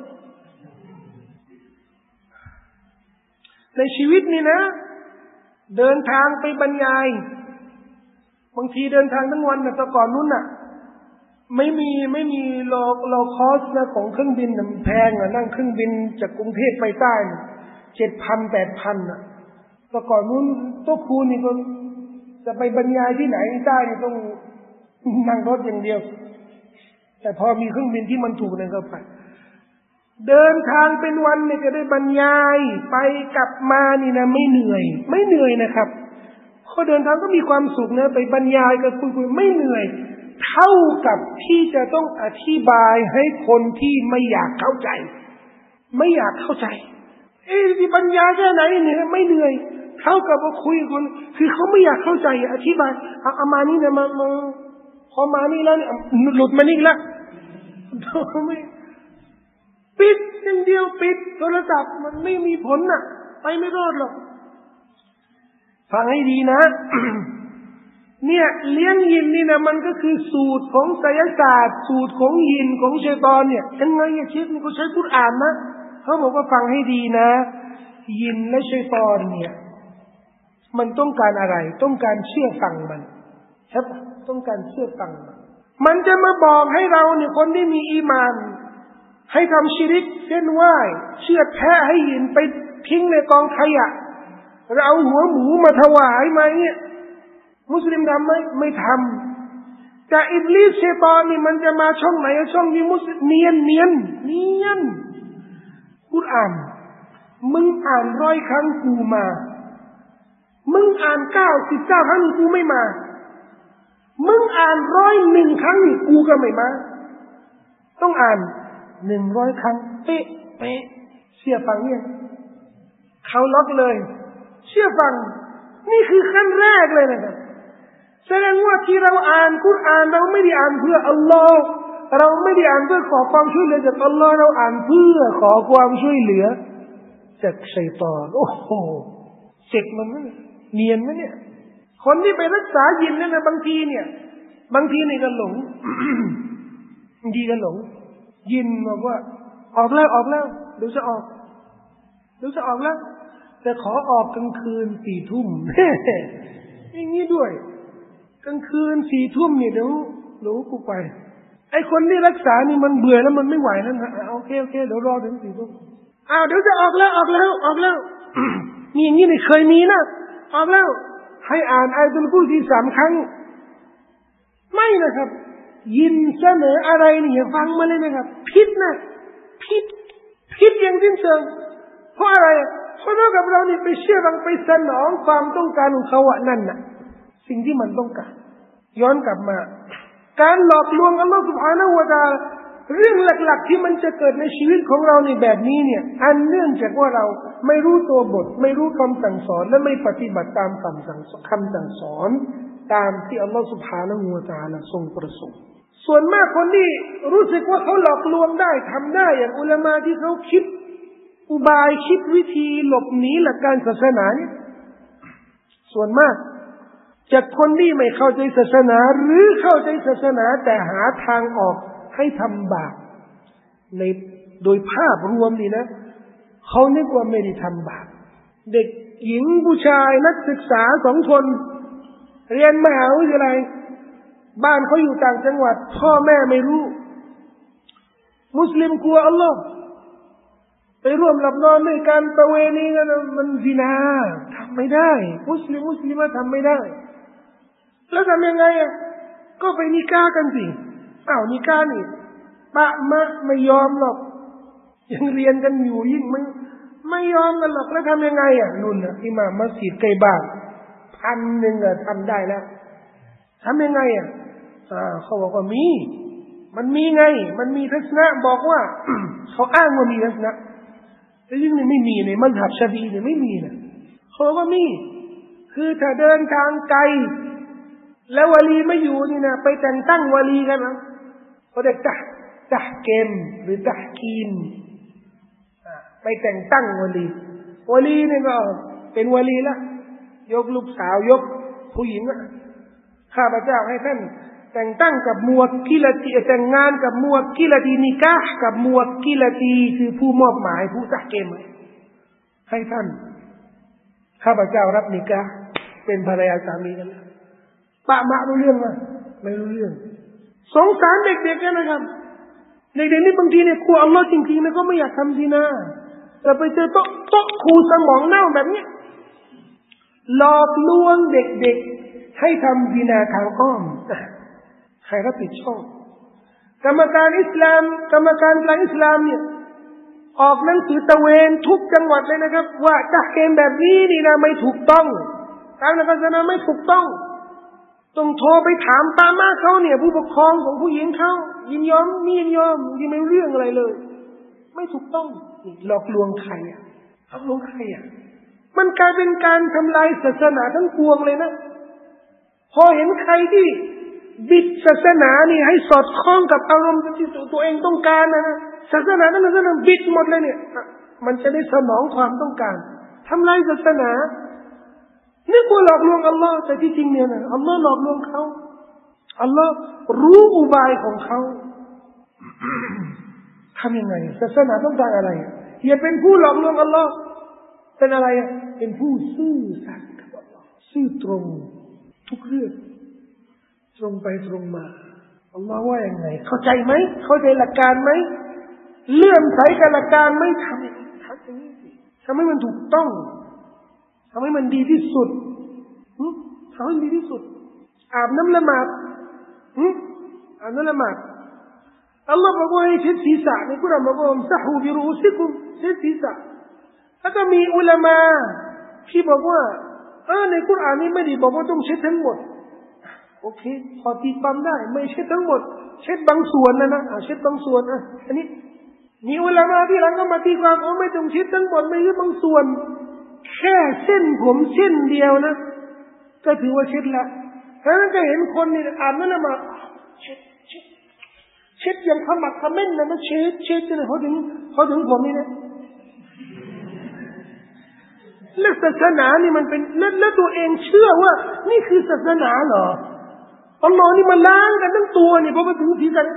ในชีวิตนี่นะเดินทางไปบรรยายบางทีเดินทางทั้งวันนะแต่ก่อนนู้นน่ะไม่มีโลคอสนะของเครื่องบินน่ะแพงอ่ะนั่งเครื่องบินจากกรุงเทพไปใต้ 7,000 8,000น่ะแต่ก่อนนู้นโต๊ะครูนี่ก็จะไปบรรยายที่ไหนใต้นี่ต้องนั่งรถอย่างเดียวแต่พอมีเครื่องบินที่มันถูกเนี่ยก็ไปเดินทางเป็นวันเนี่ยจะได้บรรยายไปกลับมานี่นะไม่เหนื่อยนะครับเขาเดินทางก็มีความสุขนะไปบรรยายกับคุยไม่เหนื่อยเท่ากับที่จะต้องอธิบายให้คนที่ไม่อยากเข้าใจที่บรรยายแค่ไหนเนี่ยไม่เหนื่อยเท่ากับว่าคุยคนคือเขาไม่อยากเข้าใจอธิบายเอามานี่นะมาพอมานี่แล้วเนี่ยหลุดมานี่แล้วไม่ปิดอย่างเดียวปิดโทรศัพท์มันไม่มีผลน่ะไปไม่รอดหรอกฟังให้ดีนะ เนี่ยเลี้ยงยินนี่นะมันก็คือสูตรของไสยศาสตร์สูตรของยินของชัยฏอนเนี่ยยังไงเชฟนี่เขาใช้กุรอานนะเขาบอกว่าฟังให้ดีนะยินและชัยฏอนเนี่ยมันต้องการอะไรต้องการเชื่อฟังมันครับต้องการเชื่อฟังมันจะมาบอกให้เราเนี่ยคนที่มีอีมานให้ทำชิริกเส้นไหว้เชือดแพะให้ยินไปทิ้งในกองขยะเราเอาหัวหมูมาถวายมาเนี่ยมุสลิมทำไหมไม่ทำแต่อิบลิสชัยฏอนนี่มันจะมาช่องไหนช่องที่มุสลิมเนียนกุรอานมึงอ่าน100 ครั้งกูมามึงอ่าน99 ครั้งกูไม่มามึงอ่าน101 ครั้งนี่กูก็ไม่มาต้องอ่าน100 ครั้งเป๊ะเชื่อฟังเนี่ยเขาล็อกเลยเชื่อฟังนี่คือขั้นแรกเลยนะครับแสดงว่าที่เราอ่านกุรอานเราไม่ได้อ่านเพื่ออัลลอฮ์เราไม่ได้อ่านเพื่อขอความช่วยเหลือจากอัลลอฮ์เราอ่านเพื่อขอความช่วยเหลือจากชัยฏอนโอ้โหเจ็บมันมั้ยเนียนมั้ยเนี่ยคนที่ไปรักษายินนั่นนะบางทีนี่ก็หลง ดีก็หลงยินบอกว่าออกแล้วเดี๋ยวจะออกแล้วแต่ขอออกกลางคืน 4 ทุ่ม อย่างนี้ด้วยกลางคืน 4 ทุ่มเนี่ยเดี๋ยวกูไปไอ้คนที่รักษานี่มันเบื่อแล้วมันไม่ไหวแล้วนะโอเคเดี๋ยวรอถึง 4 ทุ่มเดี๋ยวจะออกแล้ว นี่อย่างนี้นี่เคยมีนะออกแล้วให้อ่านอายะตุลกุรซี3 ครั้งไม่นะครับยินเสนออะไรนี่ฟังมาเลยนะครับผิดอย่างสิ้นเชิงเพราะอะไรเพราะกับเรานี่ไปเชื่อฟังไปสนองความต้องการของเขานั่นน่ะสิ่งที่มันต้องการย้อนกลับมาการหลอกลวงอัลลอฮฺ سبحانه และ تعالى เรื่องหลักๆที่มันจะเกิดในชีวิตของเราในแบบนี้เนี่ยอันเนื่องจากว่าเราไม่รู้ตัวบทไม่รู้คำสั่งสอนและไม่ปฏิบัติตามคำสั่งสอนตามที่อัลลอฮฺ سبحانه และ تعالى ทรงประสงค์ส่วนมากคนที่รู้สึกว่าเขาหลอกลวงได้ทำได้อย่างอุลามะที่เขาคิดอุบายคิดวิธีหลบหนีหลักการศาสนาเนี่ยส่วนมากจากคนที่ไม่เข้าใจศาสนาหรือเข้าใจศาสนาแต่หาทางออกให้ทำบาปในโดยภาพรวมนี่นะเขานึกว่าไม่ได้ทำบาปเด็กหญิงผู้ชายนักศึกษา2 คนเรียนมหาวิทยาลัยบ้านเขาอยู่ต่างจังหวัดพ่อแม่ไม่รู้มุสลิมกลัวอัลลอฮ์ไปร่วมหลับนอนด้วยกันประเวณีกันมันซินาทำไม่ได้มุสลิมทำไม่ได้แล้วทำยังไงอ่ะก็ไปนิกากันสินิกานี่ปะมะไม่ยอมหรอกยังเรียนกันอยู่ยิ่งไม่ยอมกันหรอกแล้วทำยังไงอ่ะนุ่นอ่ะอิหม่ามมัสยิดใกล้บ้าน1,000อ่ะทำได้แล้วทำยังไงอ่ะเขาบอกว่ามันมีไงมันมีทัศนะบอกว่า เขาอ้างว่ามีทัศนะแต่ยิ่งไม่มีในมัซฮับชะฟีเนี่ยไม่มีนะเขาบอกว่ามีคือถ้าเดินทางไกลแล้ววะลีไม่อยู่นี่นะไปแต่งตั้งวะลีกันนะเขาเรียกตะเกมหรือตะกีนไปแต่งตั้งวะลีนี่ก็เป็นวะลีละยกลูกสาวยกผู้หญิงข้าพเจ้าให้ท่านแต่งตั้งกับมัวกิลตีแต่งงานกับมัวกิลตีนิกะห์กับมัวกิลตีคือผู้มอบหมายผู้ตะเกมให้ท่านข้าพเจ้ารับนิกะห์เป็นภรรยาสามีกันปะมะรู้เรื่องไหมไม่รู้เรื่องสงสารเด็กๆนะครับเด็กๆนี่บางทีเนี่ยกลัวอัลลอฮ์จริงๆนะก็ไม่อยากทำซินาแต่ไปเจอโต๊ะครูสมองเน่าแบบนี้หลอกลวงเด็กๆให้ทำซินาทางอ้อมใครรับผิดชอบกรรมการอิสลามกรรมการกลางอิสลามเนี่ยออกหนังสือตะเวนทุกจังหวัดเลยนะครับว่าตะเกมแบบนี้นี่นะไม่ถูกต้องตามหลักศาสนาไม่ถูกต้องโทรไปถามป้าม่าเขาเนี่ยผู้ปกครองของผู้หญิงเขายินยอมไม่ยินยอมยังไม่รู้เรื่องอะไรเลยไม่ถูกต้องหลอกลวงใครอ่ะหลอกลวงใครอ่ะมันกลายเป็นการทำลายศาสนาทั้งปวงเลยนะพอเห็นใครที่บิดศาสนานี่ให้สอดคล้องกับอารมณ์ที่ตัวเองต้องการนะศาสนานั้นบิดหมดเลยเนี่ยมันจะได้สนองความต้องการทำลายศาสนานึกว่าหลอกลวงอัลลอฮ์แต่ที่จริงเนี่ยนะอัลลอฮ์หลอกลวงเขาอัลลอฮ์รู้อุบายของเขาทำยังไงศาสนาต้องการอะไรอย่าเป็นผู้หลอกลวงอัลลอฮ์เป็นอะไรเป็นผู้ซื่อสัตย์กับอัลลอฮ์ซื่อตรงทุกเรื่องตรงไปตรงมาอัลลอฮ์ว่ายังไงเข้าใจไหมเข้าใจหลักการไหมเลื่อมใสกับหลักการไหมทำอย่างนี้ทำให้มันถูกต้องทำให้มันดีที่สุดทำให้ดีที่สุดอาบน้ำละหมาดอาบน้ำละหมาดอัลลอฮ์บอกว่าให้เช็ดศีรษะในกุรอานบอกว่าซะฮูบิรูซิกุมเช็ดศีรษะแล้วก็มีอุลามะที่บอกว่าในกุรอานนี้ไม่ได้บอกว่าต้องเช็ดทั้งหมดโอเคพอตีความได้ไม่เช็ดทั้งหมดเช็ดบางส่วนนะเช็ดบางส่วนอันนี้มีอุลามะที่หลังก็มาตีความไม่ต้องเช็ดทั้งหมดไม่ใช่บางส่วนแค่เส้นผมเส้นเดียวนะก็ถือว่าเช็ดละแล้วก็เห็นคนนี่อ่านนั่นละมาเช็ดอย่างขมักขม้นนะมันเช็ดจนเขาถึงผมนี่นะแล้วศาสนานี่มันเป็นแล้วตัวเองเชื่อว่านี่คือศาสนาเหรออัลลอฮ์นี่มันล้างกันทั้งตัวนี่พอมาถึงทีกัน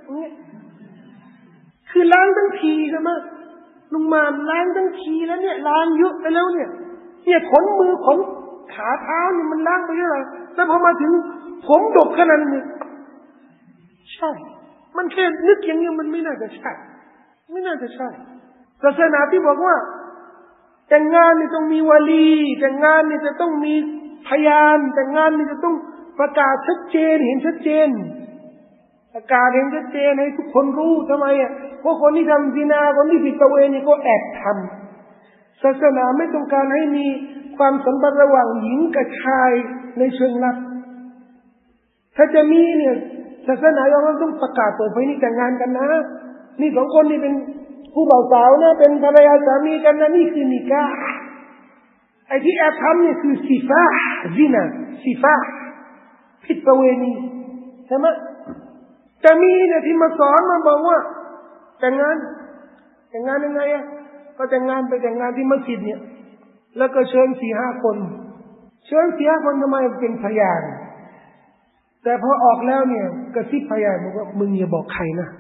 คือล้างทั้งทีใช่ไหมลุงมาล้างทั้งทีแล้วเนี่ยล้างเยอะไปแล้วเนี่ยขนมือขนขาเท้านี่มันล้างไปเยอะเลยแล้วพอมาถึงผมดกขนาดนี้ใช่มันแค่นึกอย่างนี้มันไม่น่าจะใช่ไม่น่าจะใช่ศาสนาที่บอกว่าแต่งงานนี่ต้องมีวลีแต่งงานนี่จะต้องมีพยานแต่งงานนี่จะต้องประกาศชัดเจนเห็นชัดเจนประกาศเห็นชัดเจนให้ทุกคนรู้ทำไมเพราะคนที่ทำซินาคนที่ผิดประเวณีก็แอบทำศาสนาไม่ต้องการให้มีความสัมพันธ์ระหว่างหญิงกับชายในเชิงลับถ้าจะมีเนี่ยศาสนายอมรับต้องประกาศเปิดเผยนี่แต่งงานกันนะนี่สองคนนี่เป็นผู้บ่าวสาวนะเป็นภรรยาสามีกันนะนี่คือนิกาไอ้ที่แอบทำเนี่ยคือซิฟาซินาซิฟาผิดประเวณีใช่ไหมแต่มีเนี่ยที่มาสอนมาบอกว่าแต่งงานยังไงอ่ะก็แต่งงานไปแต่งงานที่มัสยิดเนี่ยแล้วก็เชิญ 4-5 คนเชิญ 4-5 คนทำไมเป็นพยานแต่พอออกแล้วเนี่ยกระซิบพยานบอกว่ามึงอย่าบอกใครนะ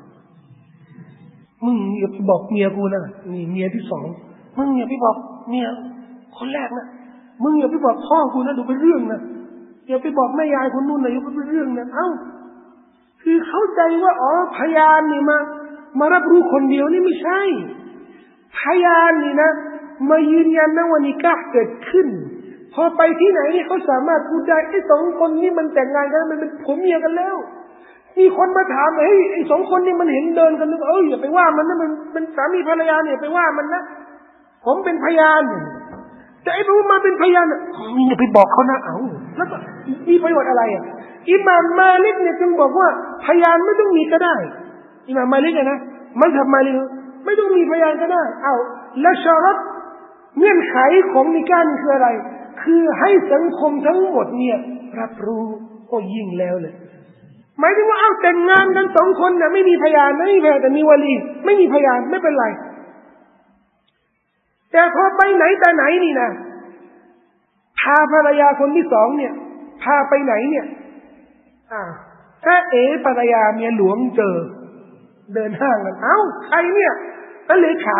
มึงอย่าไปบอกเมียกูนะนี่เมียที่สองมึงอย่าไปบอกเมียคนแรกนะมึงอย่าไปบอกพ่อกูนะดูเป็นเรื่องนะอย่าไปบอกแม่ยายคนนู้นนะอย่าไปเป็นเรื่องนะคือเข้าใจว่าพยานนี่มารับรู้คนเดียวนี่ไม่ใช่พยานนี่นะมายืนยันนะว่านิกะห์เกิดขึ้นพอไปที่ไหนนี่เขาสามารถพูดได้ไอ้สองคนนี้มันแต่งงานกันมันเป็นผัวเมียกันแล้วมีคนมาถามไอ้สองคนนี้มันเห็นเดินกันนึกอย่าไปว่ามันนะมันเป็นสามีภรรยาเนี่ยไปว่ามันนะผมเป็นพยานแต่ไอ้รู้มาเป็นพยานอย่าไปบอกเขานะแล้วก็มีประโยชน์อะไรอิหม่ามมาลิกเนี่ยจึงบอกว่าพยานไม่ต้องมีก็ได้อิหม่ามมาลิกนะมัซฮับมาลิกไม่ต้องมีพยานก็ได้และชารัตเงื่อนไขของนิกาห์คืออะไรคือให้สังคมทั้งหมดเนี่ยรับรู้ก็ยิ่งแล้วเลยหมายถึงว่าแต่งงานกัน2 คนนะไม่มีพยานไม่มีพยานแต่มีวลีไม่มีพยานไม่เป็นไรแต่พอไปไหนแต่ไหนนี่นะพาภรรยาคนที่2เนี่ยพาไปไหนเนี่ยถ้าภรรยาเมียหลวงเจอเดินห้างกันใครเนี่ยเลขา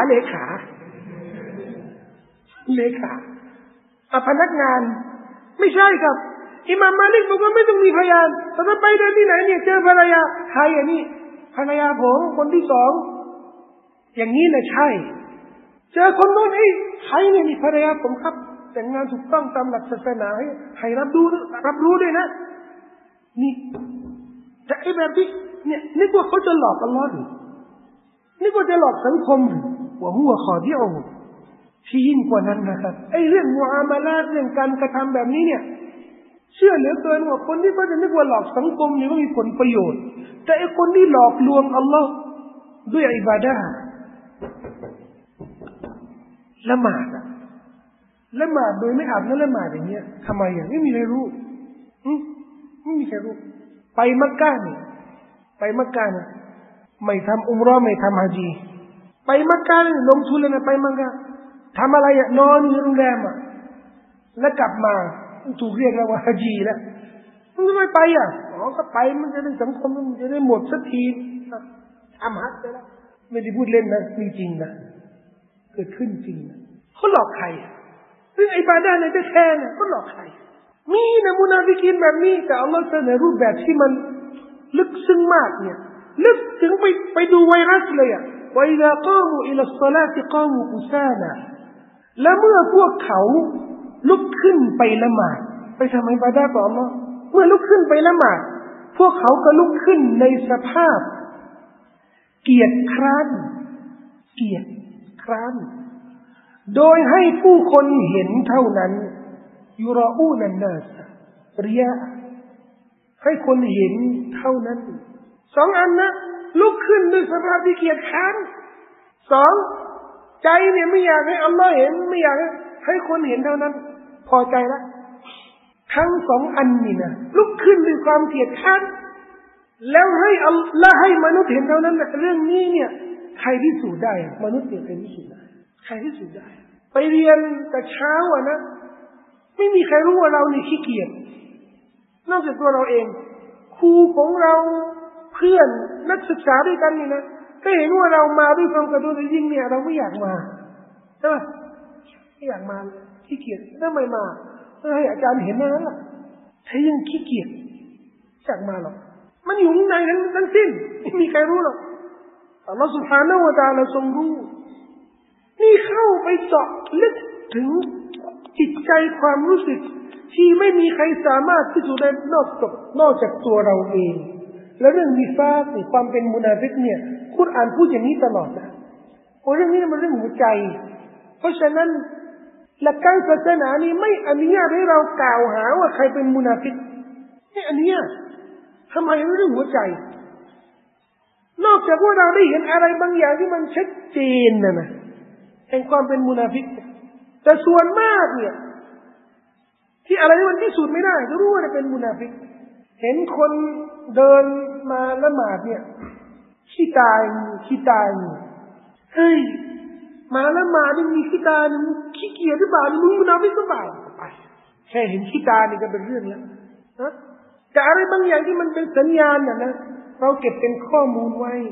พนักงานไม่ใช่ครับอิหม่ามมาลิกบอกว่าไม่ต้องมีพยานแต่ถ้าไปเดินที่ไหนเนี่ยเจอภรรยาใครนี่ภรรยาผมคนที่2อย่างนี้นะใช่เจอคนโน้นใครเนี่ยนี่ภรรยาผมครับแต่งงานถูกต้องตามหลักศาสนาให้รับรู้ด้วยนะนี่แต่แบบที่เนี่ยนึกว่าเขาจะหลอกอัลเลาะห์นึกว่าจะหลอกสังคมว่าหัวขอที่ที่ยิ่งกว่านั้นนะครับเรื่องมุอามาลาตเรื่องการกระทำแบบนี้เนี่ยเชื่อเหลือเกินว่าคนที่เขาจะนึกว่าหลอกสังคมนี่ก็มีผลประโยชน์แต่คนที่หลอกลวงอัลลอฮ์ด้วยอิบาดะห์ละหมาดโดยไม่อาบน้ำละหมาดอย่างเงี้ยทำไมไม่มีใครรู้ไม่มีใครรู้ไปมักกะห์เนี่ยไม่ทำอุมเราะห์ไม่ทำฮะญีไปมักกะห์ลงทุนเลยนะไปมักกะห์ทำอะไรนอนอยู่โรงแรมแล้วกลับมาถูกเรียกว่าฮะญีแล้วมันไม่ไปก็ไปมันจะได้สังคมมันจะได้หมดสักทีทำฮัจญ์ไปแล้วไม่ได้พูดเล่นนะมีจริงนะเกิดขึ้นจริงนะเขาหลอกใครเรื่องอิบาดะห์ในแท้ๆเนี่ยเขาหลอกใครมีนะมุนาฟิกีนแบบนี้แต่อัลเลาะห์เสนอรูปแบบที่มันลึกซึ้งมากเนี่ยลึกถึงไปดูไวรัสเลยว่าอิซากามูอิลัสศอลาติกามูกุซานะและเมื่อพวกเขาลุกขึ้นไปละหมาดไปทำอิบาดะห์ต่ออัลเลาะห์เมื่อลุกขึ้นไปละหมาดพวกเขาก็ลุกขึ้นในสภาพเกียจคร้านโดยให้ผู้คนเห็นเท่านั้นยุรออูนันนาสริยะให้คนเห็นเท่านั้น2 อันนะลุกขึ้นด้วยสภาพที่เกียจคร้าน2ใจเนี่ยไม่อยากให้อัลลอฮ์เห็นไม่อยากให้คนเห็นเท่านั้นพอใจละทั้ง2 อันนี่นะลุกขึ้นด้วยความเกียจคร้านแล้วให้มนุษย์เห็นเท่านั้นเรื่องนี้เนี่ยใครพิสูจน์ได้มนุษย์เนี่ยใครพิสูจน์ได้ไปเรียนแต่เช้านะไม่มีใครรู้ว่าเรานี่ขี้เกียจนอกจากตัวเราเองครูของเราเพื่อนนักศึกษาด้วยกันนี่นะก็เห็นว่าเรามาด้วยความกระโดดยิ่งเนี่ยเราไม่อยากมาใช่ไหมไม่อยากมาขี้เกียจทำไมมาให้อาจารย์เห็นนั่นแหละถ้ายังขี้เกียจอยากมาหรอกมันอยู่ข้างในทั้งสิ้นไม่มีใครรู้หรอกอัลลอฮฺ سبحانه และ تعالى ทรงรู้นี่เข้าไปเจาะลึกถึงจิตใจความรู้สึกที่ไม่มีใครสามารถพิสูจน์ได้นอกจากตัวเราเองและเรื่องนิฟาคความเป็นมุนาฟิกเนี่ยคุรอานพูดอย่างนี้ตลอดนะเรื่องนี้มันเรื่องหัวใจเพราะฉะนั้นหลักการศาสนานี้ไม่อนุญาตให้เรากล่าวหาว่าใครเป็นมุนาฟิกนี่อันนี้ทำไมเรื่องหัวใจนอกจากว่าเราได้เห็นอะไรบางอย่างที่มันชัดเจนนะแห่งความเป็นมุนาฟิกแต่ส่วนมากเนี่ยที่อะไรที่มันพิสูจน์ไม่ได้ก็รู้ว่าเป็นมุนาฟิกเห็นคนเดินมาละหมาดเนี่ยขี้ตายเฮ้ยมาละหมาดนี่มีขี้ตายนี่ขี้เกียจหรือเปล่ามึงมุนาฟิกหรือเปล่าไปแค่เห็นขี้ตายนี่ก็เป็นเรื่องแล้วนะแต่อะไรบางอย่างที่มันเป็นสัญญาณนะเราเก็บเป็นข้อมูลไว้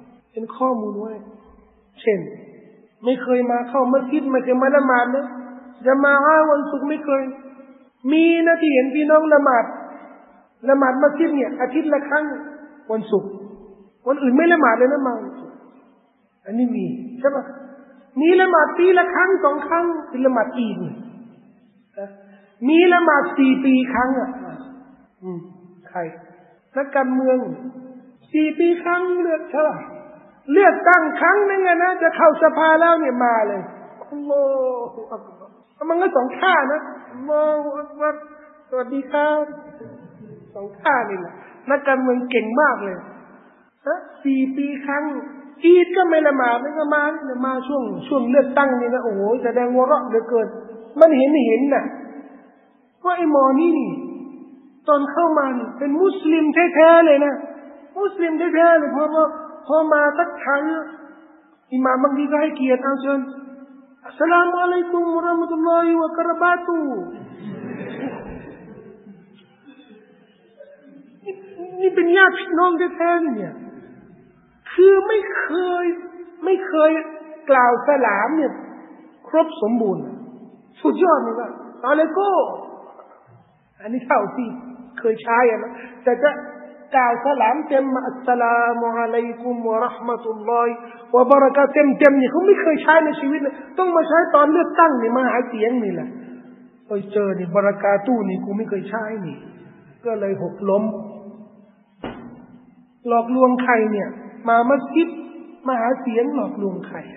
เช่นไม่เคยมาเข้ามัสยิดไม่เคยมาละหมาดนะจะมาวันศุกร์ไม่เคยมีนะที่เห็นพี่น้องละหมาดมัสยิดเนี่ยอาทิตย์ละครั้งวันศุกร์วันอื่นไม่ละหมาดเลยนะมาอันนี้มีใช่ปะมีละหมาดปีละครั้ง2 ครั้งเป็นละหมาดอีดมีละหมาด4 ปีครั้งใครนักการเมือง4 ปีครั้งเลือกเท่าไหร่เลือกตั้งครั้งนึงนะจะเข้าสภาแล้วเนี่ยมาเลยอัลลอฮฺอักบัรมันก็2 ท่านะอัลลอฮฺอักบัรสวัสดีครับ2 ท่านี่แหละนักการเมืองเก่งมากเลย4 ปีครั้งอีดก็ไม่ละหมาดไม่ก็มาช่วงเลือกตั้งนี่นะโอ้โหแสดงว่าเราะเหลือเกินมันเห็นน่ะว่าไอ้หมอนี่ตอนเข้ามาเป็นมุสลิมแท้ๆเลยนะมุสลิมแท้ๆเลยพอมาสักครั้งอิหม่ามบางทีก็ให้เกียรติเอาเชิญอัสสลามุอะลัยกุมวะเราะห์มะตุลลอฮิวะบะเราะกาตุฮ์นี่เป็นญาติพี่น้องแท้ๆเนี่ยคือไม่เคยกล่าวสลามเนี่ยครบสมบูรณ์สุดยอดเลยว่าอะลัยกุมอันนี้เท่าที่เคยใช้นะแต่จะกล่าวสลามเต็มอัสสลามุอะลัยกุมวะเราะห์มะตุลลอฮิวะบะเราะกาตุฮ์เต็มนี่เขาไม่เคยใช้ในชีวิตนะต้องมาใช้ตอนเลือกตั้งนี่มาหาเสียงนี่แหละไปเจอนี่บะเราะกาตุฮ์นี่กูไม่เคยใช้นี่ก็เลยหกล้มหลอกลวงใครเนี่ยมามัสยิดมาหาเสียงหลอกลวงใคร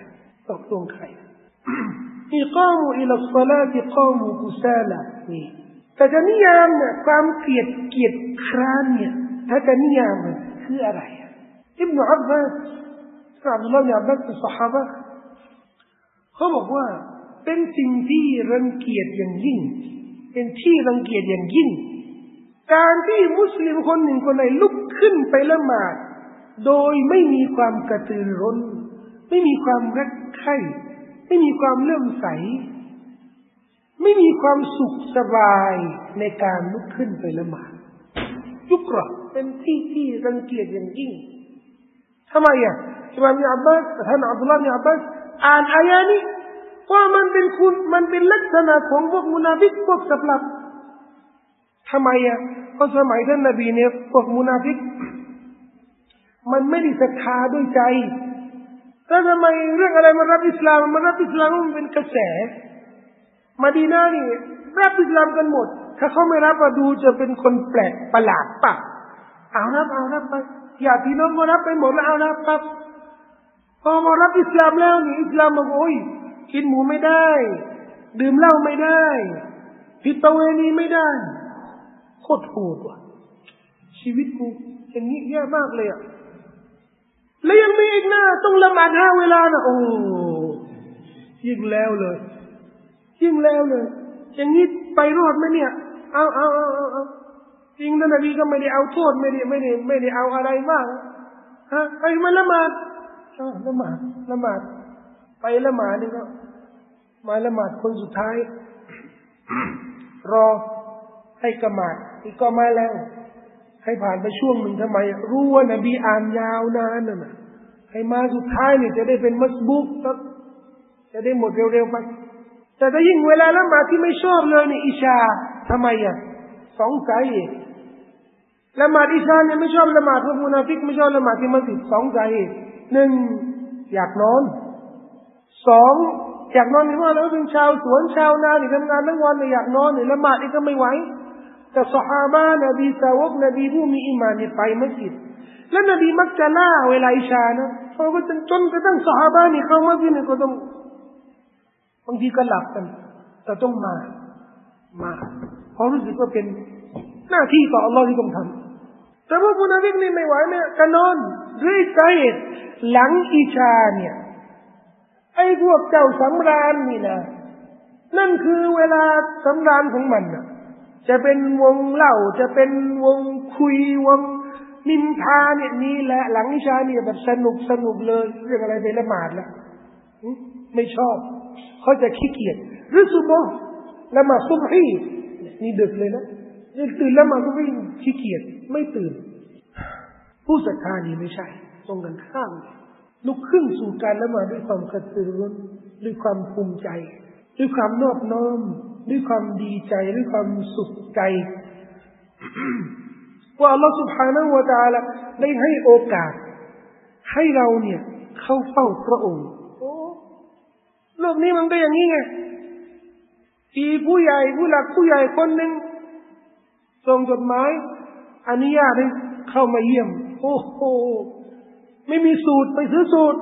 อิกามุอิลัสศอลาติกามุกุซาลานี่แต่จะนิยามเนี่ยความเกลียดคร้านเนี่ยถ้าจะนิยามมันคืออะไรอิบนุอับบาสอับดุลลอฮ์อิบนุอับบาสเป็นซอฮาบะห์เขาบอกว่าเป็นสิ่งที่รังเกียจอย่างยิ่งเป็นที่รังเกียจอย่างยิ่งการที่มุสลิมคนหนึ่งคนใดลุกขึ้นไปละหมาดโดยไม่มีความกระตือรือร้นไม่มีความรักใคร่ไม่มีความเลื่อมใสไม่มีความสุขสบายในการลุกขึ้นไปละหมาดยุกระเป็นที่รังเกียจอย่างยิ่งทำไมอิหม่ามอิบนุอับบาสท่านอับดุลลอฮ์อิบนุอับบาสอ่านอายะนี้ว่ามันเป็นลักษณะของพวกมุนาฟิกพวกสับหลับทำไมเพราะสมัยท่านนบีเนี่ยพวกมุนาฟิกมันไม่ได้ศรัทธาด้วยใจแต่ทำไมเรื่องอะไรมารับอิสลามมันเป็นกระแสมะดีนะห์นี่รับอิสลามกันหมดถ้าเขาไม่รับมาดูจะเป็นคนแปลกประหลาดป่ะเอารับไปอย่าพี่น้องก็รับไปหมดแล้วเอารับครับพอมารับอิสลามแล้วนี่อิสลามบอกโอ้ยกินหมูไม่ได้ดื่มเหล้าไม่ได้ผิดประเวณีไม่ได้โคตรโหดว่ะชีวิตกูอย่างนี้แย่มากเลยแล้วยังมีอีกนะต้องละหมาด5 เวลานะโอ้ยิ่งแล้วเลยอย่างนี้ไปรอดไหมเนี่ยเอาจริงนะนบีก็ไม่ได้เอาโทษไม่ได้เอาอะไรมากไปมาละหมาดละหมาดไปละหมาดนี่ก็มาละหมาดคนสุดท้ายรอให้กะหมาดอีกก็มาแล้วให้ผ่านไปช่วงหนึ่งทำไมรู้ว่านบีอ่านยาวนานน่ะให้มาสุดท้ายนี่จะได้เป็นมัสบุกจะได้หมดเร็วๆไปแต่ถ้ายิ่งเวลาละหมาดที่ไม่ชอบเลยนี่อิชาทำไม2 สาเหตุละหมาดอิชาเนี่ยไม่ชอบละหมาดพวกมุนาฟิกไม่ชอบละหมาดที่มัสยิด2 สาเหตุ 1อยากนอน2อยากนอนเพราะเราเป็นชาวสวนชาวนานี่ทำงานทั้งวันเลยอยากนอนนี่ละหมาดนี่ก็ไม่ไหวแต่ซอฮาบะห์นบีสาวกนบีผู้มีอีหม่านนี่ไปมัสยิดแล้วนบีมักจะล่าเวลาอิชานะเพราะว่าจนกระทั่งซอฮาบะห์นี่เข้ามัสยิดนี่ก็ต้องบางทีก็หลับกันแต่ต้องมาเพราะรู้สึกว่าเป็นหน้าที่ต่ออัลลอฮ์ที่ต้องทำแต่ว่ามุนาฟิกนี่ไม่ไหวเนี่ยก็นอนด้วยสาเหตุหลังอิชาเนี่ยไอ้พวกเจ้าสำราญนี่นะนั่นคือเวลาสำราญของมันนะจะเป็นวงเล่าจะเป็นวงคุยวงนินทาเนี่ยนี่แหละหลังอิชาเนี่ยแบบสนุกเลยเรื่องอะไรไปละหมาดละไม่ชอบเขาจะขี้เกียจหรือซุบฮ์ละหมาดซุบฮีนี่ดึกเลยนะตื่นละหมาดซุบฮีขี้เกียจไม่ตื่นผู้ศรัทธานี่ไม่ใช่ตรงกันข้ามลุกขึ้นสู่การละหมาดด้วยความกระตือรือร้นด้วยความภูมิใจด้วยความนอบน้อมด้วยความดีใจด้วยความสุขใจว่าอัลลอฮฺ سبحانه และ تعالى ได้ให้โอกาสให้เราเนี่ยเข้าเฝ้าพระองค์โลกนี้มันก็อย่างนี้ไงอีผู้ใหญ่ผู้หลักผู้ใหญ่คนหนึ่งส่งจดหมายอนุญาตให้เข้ามาเยี่ยมโอ้โหไม่มีสูตรไปซื้อสูตร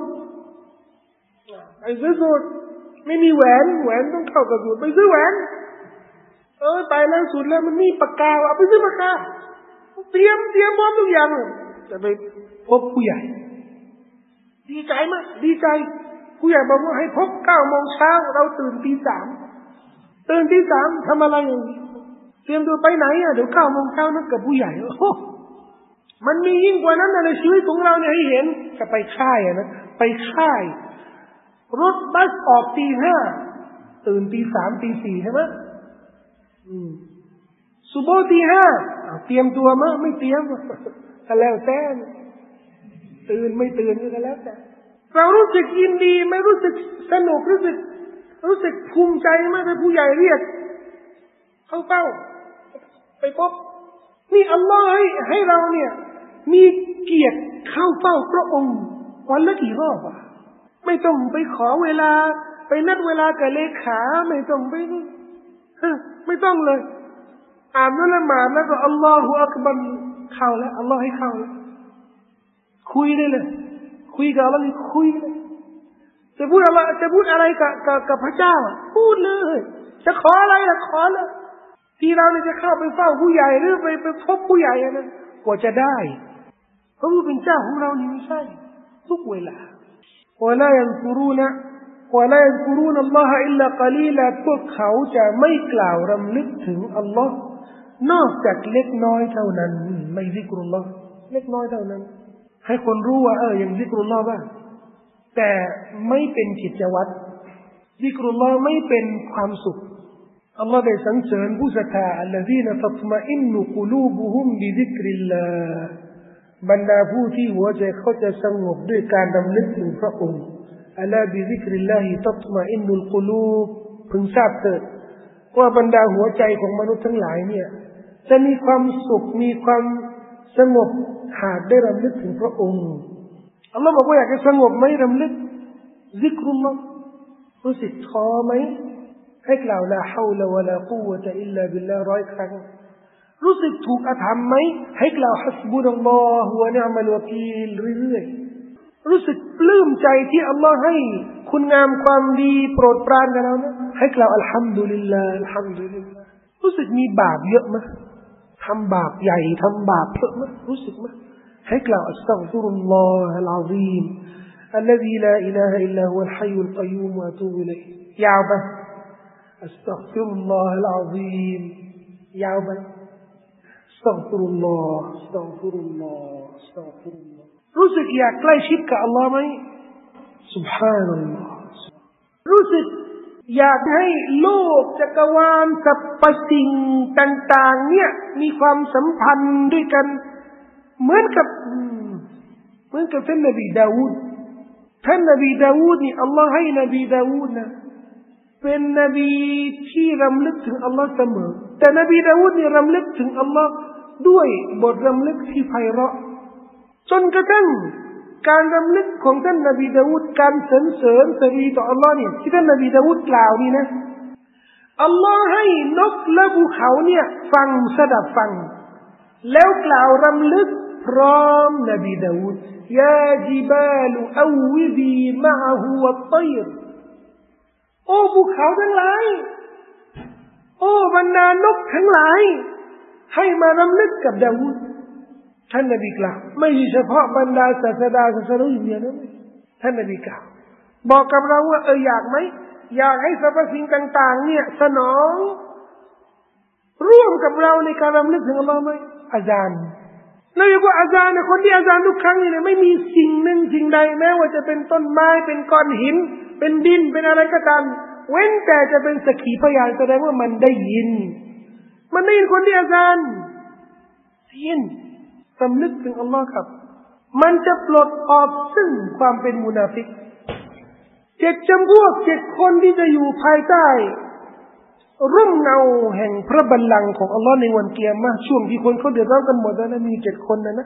ไม่มีแหวนต้องเข้ากับสูตรไปซื้อแหวนตายแล้วสูตรแล้วมันมีปากกาเอาไปซื้อปากกาเตรียมพร้อมทุกอย่างจะไปพบผู้ใหญ่ดีใจมากดีใจผู้ใหญ่บอกว่าให้พบ9 โมงเช้าเราตื่นตี 3ทำอะไรอย่างนี้เตรียมตัวไปไหนเดี๋ยว9 โมงเช้านัดกับผู้ใหญ่มันมียิ่งกว่านั้นในชีวิตของเราเนี่ยให้เห็นจะไปค่ายนะไปค่ายรถบัสออกตี 5ตื่นตี 3 ตี 4ใช่ไหมซุบฮ์ตี 5เตรียมตัวมั้ยไม่เตรียมก็แล้วแต่ตื่นไม่ตื่นก็แล้วแต่เรารู้สึกยินดีไม่รู้สึกสนุกรู้สึกภูมิใจมากที่ผู้ใหญ่เรียกเข้าเฝ้าไปพบนี่อัลลอฮ์ให้เราเนี่ยมีเกียรติเข้าเฝ้าพระองค์วันละกี่รอบไม่ต้องไปขอเวลาไปนัดเวลากับเลขาไม่ต้องเลยอ่านละหมาดแล้วก็อัลลอฮฺอักบัรเข้าแล้วอัลลอฮ์ให้เข้าแล้วคุยได้เลยคุยกับอัลลอฮ์คุยเลยจะพูดอะไรกับพระเจ้าพูดเลยจะขออะไรล่ะขอเลยที่เราเนี่ยจะเข้าไปเฝ้าผู้ใหญ่หรือไปพบผู้ใหญ่นะกว่าจะได้เพราะว่าเป็นเจ้าของเรานี่ไม่ใช่ทุกเวลาولا يذكرون الله إلا قليلا พวกเขาจะไม่กล่าวรำลึกถึงอัลลอฮ์นอกจากเล็กน้อยเท่านั้นไม่ซิกรุลลอฮ์เล็กน้อยเท่านั้นให้คนรู้ว่ายังซิกรุลลอฮ์บ้างแต่ไม่เป็นกิจวัตรซิกรุลลอฮ์ไม่เป็นความสุขอัลลอฮ์ได้สรรเสริญผู้ศรัทธาอัลลซีนตัตมะอินนุกุลูบุฮุมบิซิกริลลาห์บรรดาผู้ที่หัวใจเขาจะสงบด้วยการรำลึกถึงพระองค์อัลลาบิซิกริลลาฮิตัตมะอินนุลกุลูบพึงทราบเถิดว่าบรรดาหัวใจของมนุษย์ทั้งหลายเนี่ยจะมีความสุขมีความสงบหากได้รำลึกถึงพระองค์อัลลอฮ์บอกว่าอยากจะสงบไหมรำลึกซิกรุลลอฮ์รู้สึกท้อไหมให้กล่าวลาฮาวละวะลากุวะตะอิลลาบิลลาห์100 ครั้งรู้สึกถูกอธรรมไหมให้กล่าวฮัสบุนัลลอฮุวะนิอ์มัลวะกีลเรื่อยๆรู้สึกปลื้มใจที่อัลลอฮ์ให้คุณงามความดีโปรดปรานกับเรานะให้กล่าวอัลฮัมดุลิลลาห์อัลฮัมดุลิลลาห์รู้สึกมีบาปเยอะมั้ยทำบาปใหญ่ทำบาปเยอะมั้ยรู้สึกมั้ยให้กล่าวอัสตัฆฟิรุลลอฮะอัลอะซีมالذي لا إله إلا هو الحي القيوم وأتوب إليه ยาวไปأستغفر الله العظيم ยาวไปاستغفر الله استغفر الله استغفر الله รู้สึกอยากใกล้ชิดกับอัลลอฮ์ไหม سبحان الله รู้สึกอยากให้โลกจักรวาลสรรพสิ่งต่างๆเนี่ยมีความสัมพันธ์ด้วยกันเหมือนกับท่านนบีดาวูดนี่อัลลอฮ์ให้นบีดาวูดนะเป็นนบีที่รำลึกถึงอัลลอฮ์เสมอแต่นบีดาวูดนี่รำลึกถึงอัลลอฮ์ด้วยบทรำลึกที่ไพเราะจนกระทั่งการรำลึกของท่านนบีดาวูดการสรรเสริญสรีต่ออัลลอฮ์เนี่ยที่ท่านนบีดาวูดกล่าวนี่นะอัลลอฮ์ให้นกและภูเขาเนี่ยฟังสดับฟังแล้วกล่าวรำลึกพร้อมนบีดาวูดยาจิบาลอวิบีมะอะฮูวัตฏอยรโอ้ภูเขาทั้งหลายโอ้บรรดานกทั้งหลายให้มารำลึกกับดาวูดท่านนบีกล่าวไม่ใช่เฉพาะบรรดาศาสดาอย่างเดียวนะท่านนบีกล่าวบอกกับเราว่าอยากไหมอยากให้สรรพสิ่งต่างๆเนี่ยสนองร่วมกับเราในการรำลึกถึงอัลลอฮ์ไหมอาจารย์แล้วอย่างว่าอาจารย์เนี่ยคนที่อาจารย์ทุกครั้งเนี่ยไม่มีสิ่งหนึ่งสิ่งใดแม้ว่าจะเป็นต้นไม้เป็นก้อนหินเป็นดินเป็นอะไรก็ตามเว้นแต่จะเป็นสักขีพยานแสดงว่ามันได้ยินคนที่อาจารย์ยินสำนึกถึงอัลลอฮ์ครับมันจะปลดออกซึ่งความเป็นมุนาฟิก7 จำพวก 7 คนที่จะอยู่ภายใต้ร่มเงาแห่งพระบัลลังก์ของอัลลอฮ์ในวันกิยามะห์ช่วงที่คนเขาเดือดร้อนกันหมดแล้วมี7 คนนะ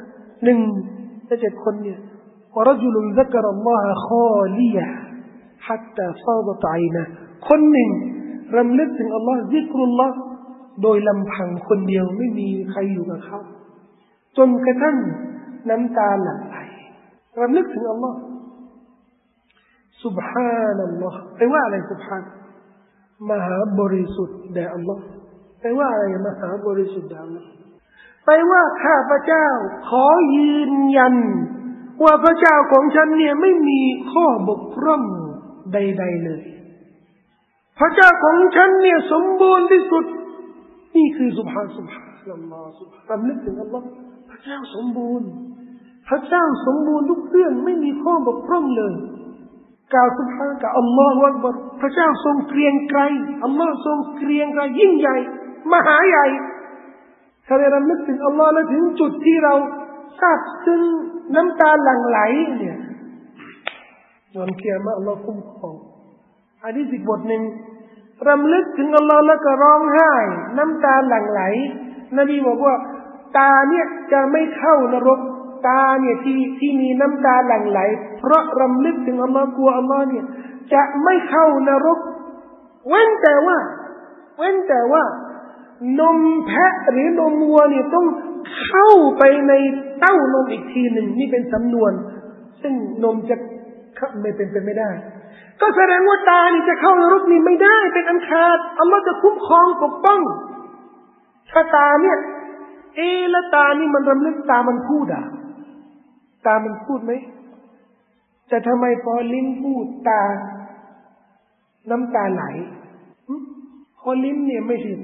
1 และ7 คนเนี่ยวะรจุลุนซักรอัลลอฮะคอลียะฮัตตาฟาดตะอินะคนหนึ่งรำลึกถึงอัลลอฮ์ซิกรุลลอฮ์โดยลำพังคนเดียวไม่มีใครอยู่กับเขาจนกระทั่งน้ำตาหลั่งไหลรำลึกถึงอัลลอฮ์ซุบฮานัลลอฮ์แปลว่าอะไรซุบฮานมหาบริสุทธิ์แด่อัลลอฮ์แปลว่าอะไรมหาบริสุทธิ์แด่อัลลอฮ์แปลว่าข้าพเจ้าขอยืนยันว่าพระเจ้าของฉันเนี่ยไม่มีข้อบกพร่องใดๆเลยพระเจ้าของฉันเนี่ยสมบูรณ์ที่สุดนี่คือซุบฮานัลลอฮ์ซุบฮานรำลึกถึงอัลลอฮ์พระเจ้าสมบูรณ์พระเจ้าสมบูรณ์ทุกเรื่องไม่มีข้อบกพร่องเลยกล่าวซุบฮานะกับอัลลอฮฺอักบัรพระเจ้าทรงเกรียงไกรอัลลอฮฺทรงเกรียงไกรยิ่งใหญ่มหาใหญ่ถ้าได้รำลึกถึงอัลลอฮฺและถึงจุดที่เราซาบซึ้งน้ำตาหลั่งไหลเนี่ยวันกิยามะห์อัลลอฮฺคุ้มครองหะดีษอีกบทหนึ่งรำลึกถึงอัลลอฮฺแล้วก็ร้องไห้น้ำตาหลั่งไหลนบีบอกว่าตาเนี่ยจะไม่เข้านรกตาเนี่ยที่มีน้ำตาหลั่งไหลเพราะรำลึกถึงอัลลอฮ์กลัวอัลลอฮ์เนี่ยจะไม่เข้านรกเว้นแต่ว่านมแพะหรือนมวัวเนี่ยต้องเข้าไปในเต้านมอีกทีหนึ่งนี่เป็นสำนวนซึ่งนมจะไม่เป็นไปไม่ได้ก็แสดงว่าตานี่จะเข้านรกนี่ไม่ได้เป็นอันขาดอัลลอฮ์จะคุ้มครองปกป้องถ้าตาเนี่ยแล้วตานี่มันรำลึกตามันพูดตามันพูดไหมแต่ทำไมพอลิ้นพูดตาน้ำตาไหลพอลิ้นเนี่ยไม่ใช่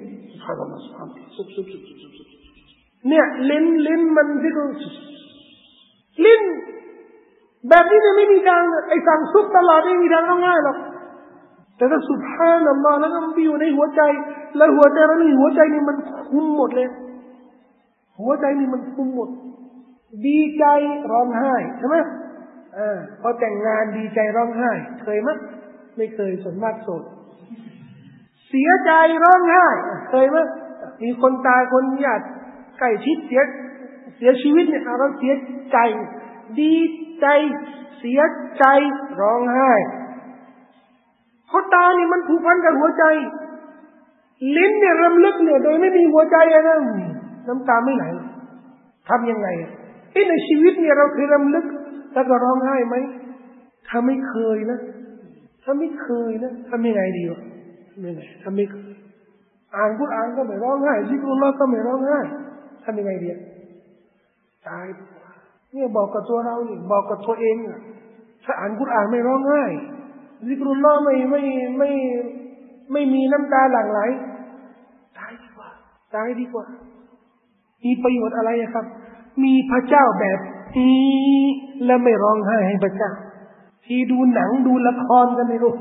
เนี่ยลิ้นมันที่ก็ลิ้นแบบนี้เนี่ยไม่มีทางไอ้สั่งซุบตลอดไม่มีทางง่ายหรอกแต่ถ้าซุบฮานัลลอฮ์แล้วมันอยู่ในหัวใจแล้วหัวใจเรานี่หัวใจนี่มันคุมหมดเลยหัวใจนี่มันคุมหมดดีใจร้องไห้ใช่ไหมพอแต่งงานดีใจร้องไห้เคยไหมไม่เคยส่วนมากโสดเสียใจร้องไห้เคยไหมมีคนตายคนญาติใกล้ชิดเสียชีวิตเนี่ยเราเสียใจดีใจเสียใจร้องไห้เพราะตานี่มันผูกพันกับหัวใจลิ้นเนี่ยรำลึกเนี่ยโดยไม่มีหัวใจนะน้ำตาไม่ไหลทำยังไงในชีวิตเนี่ยเราเคยรำลึกแล้วก็ร้องไห้ไหมถ้าไม่เคยนะทำยังไงดีวะทำยังไงทำไม่เคยอ่านกุรอานก็ไม่ร้องไห้ซิกรุลลอฮ์ก็ไม่ร้องไห้ทำยังไงดีตายเนี่ยบอกกับตัวเรานี่บอกกับตัวเองถ้าอ่านกุรอานไม่ร้องไห้ซิกรุลลอฮ์ไม่มีน้ำตาหลั่งไหลตายดีกว่ามีประโยชน์อะไรครับมีพระเจ้าแบบนี้แล้วไม่ร้องไห้ให้พระเจ้าที่ดูหนังดูละครกันในโลก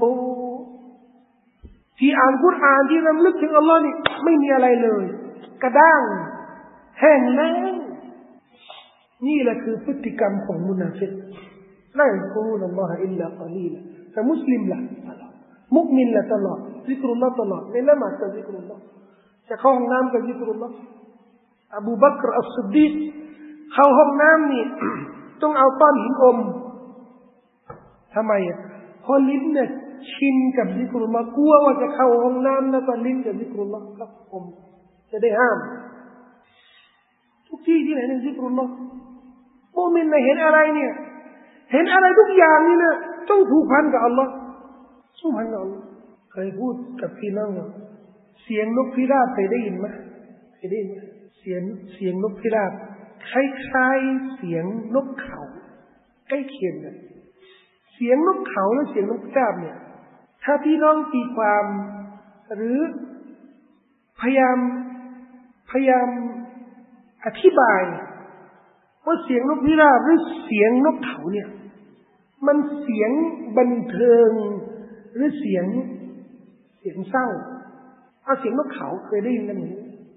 ที่อ่านกุรอานที่รำลึกถึงอัลลอฮ์นี่ไม่มีอะไรเลยกระด้างแห้งแล้งนี่แหละคือพฤติกรรมของมุนาฟิกละยัซกุรุนัลลอฮะอิลลากะลีลแต่มุสลิมล่ะมุมินล่ะตลอดซิกรุลลอฮ์ตลอดในละหมาดก็ซิกรุลลอฮ์จะเข้าห้องน้ำก็ซิกรุลลอฮ์อบูบักรอัสซิดดีกเข้าห้องน้ำนี่ ต้องเอาก้อนหินอมทำไมเพราะลิ้นเนี่ยชินกับซิกรุลลอฮ์กลัวว่าจะเข้าห้องน้ำแล้วก็ลิ้นกับซิกรุลลอฮ์ครับอมจะได้ห้ามทุกที่ไหนในซิกรุลลอฮ์มุมินเนี่ยเห็นอะไรเนี่ยเห็นอะไรทุกอย่างนี่นะต้องผูกพันกับอัลลอฮ์ผูกพันกับอัลลอฮ์เคยพูดกับพี่น้องว่าเสียงนกพิราบเคยได้ยินไหมเคยได้ยินไหมเสียงนกพิราบคล้ายๆเสียงนกเขาใกล้เคียงกันเสียงนกเขาและเสียงนกพิราบเนี่ยถ้าพี่น้องตีความหรือพยายามอธิบายว่าเสียงนกพิราบหรือเสียงนกเขาเนี่ยมันเสียงบันเทิงหรือเสียงเศร้าเอาเสียงนกเขาเคยได้ยินกันไหม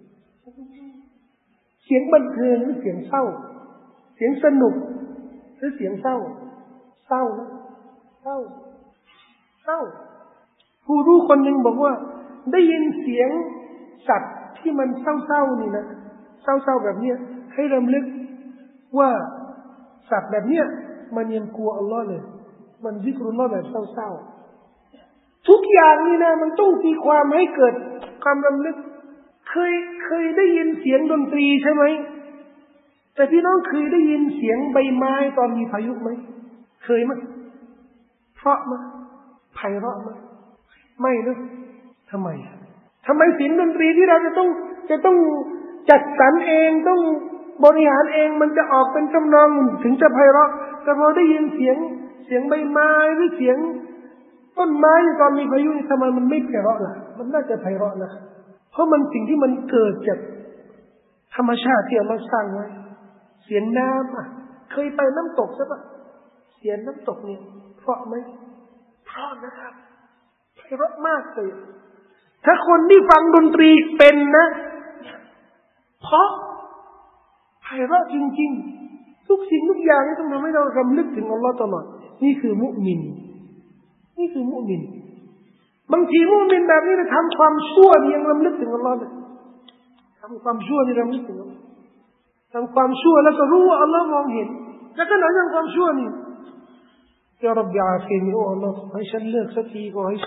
เสียงบันเทิงหรือเสียงเศร้าเสียงสนุกหรือเสียงเศร้าเศร้านะเศร้าผู้รู้คนหนึ่งบอกว่าได้ยินเสียงสัตว์ที่มันเศร้าๆนี่นะเศร้าๆแบบเนี้ยให้รำลึกว่าสัตว์แบบเนี้ยมันยังกลัวอัลลอฮ์เลยมันซิกรุลลอฮ์แบบเศร้าๆทุกอย่างนี่นะมันต้องตีความให้เกิดความรำลึกเคยได้ยินเสียงดนตรีใช่ไหมแต่พี่น้องเคยได้ยินเสียงใบไม้ตอนมีพายุไหมเคยมั้ยเพราะมั้ยไพเราะมั้ยไม่นะทำไมเสียงดนตรีที่เราจะต้องจัดสรรเองต้องบริหารเองมันจะออกเป็นทำนองถึงจะไพเราะแต่พอได้ยินเสียงใบไม้หรือเสียงต้นไม้ตอนมีพายุทำไมมันไม่ไพเราะล่ะมันน่าจะไพเราะนะเพราะมันสิ่งที่มันเกิดจากธรรมชาติที่อัลเลาะห์สร้างไว้เสียงน้ำเคยไปน้ำตกใช่ปะเสียงน้ำตกเนี่ยเพราะไหมเพราะนะครับไพเราะมากเลยถ้าคนที่ฟังดนตรีเป็นนะเพราะไพเราะจริงๆทุกสิ่งทุกอย่างต้องทำให้เรารำลึกถึงอัลเลาะห์ตลอดนี่คือมุมินบางทีมุมินแบบนี้ทำความชั่วนี่ยังรำลึกถึงอัลเลาะห์เลยทำความชั่วนี่รำลึกถึงอัลเลาะห์ทำความชั่วแล้วก็รู้ว่าอัลเลาะห์มองเห็นแล้วก็หลังจากความชั่วนี่ยาร็อบบิอาฟินีโอ้อัลเลาะห์ให้ฉันเลิกสักทีก็ให้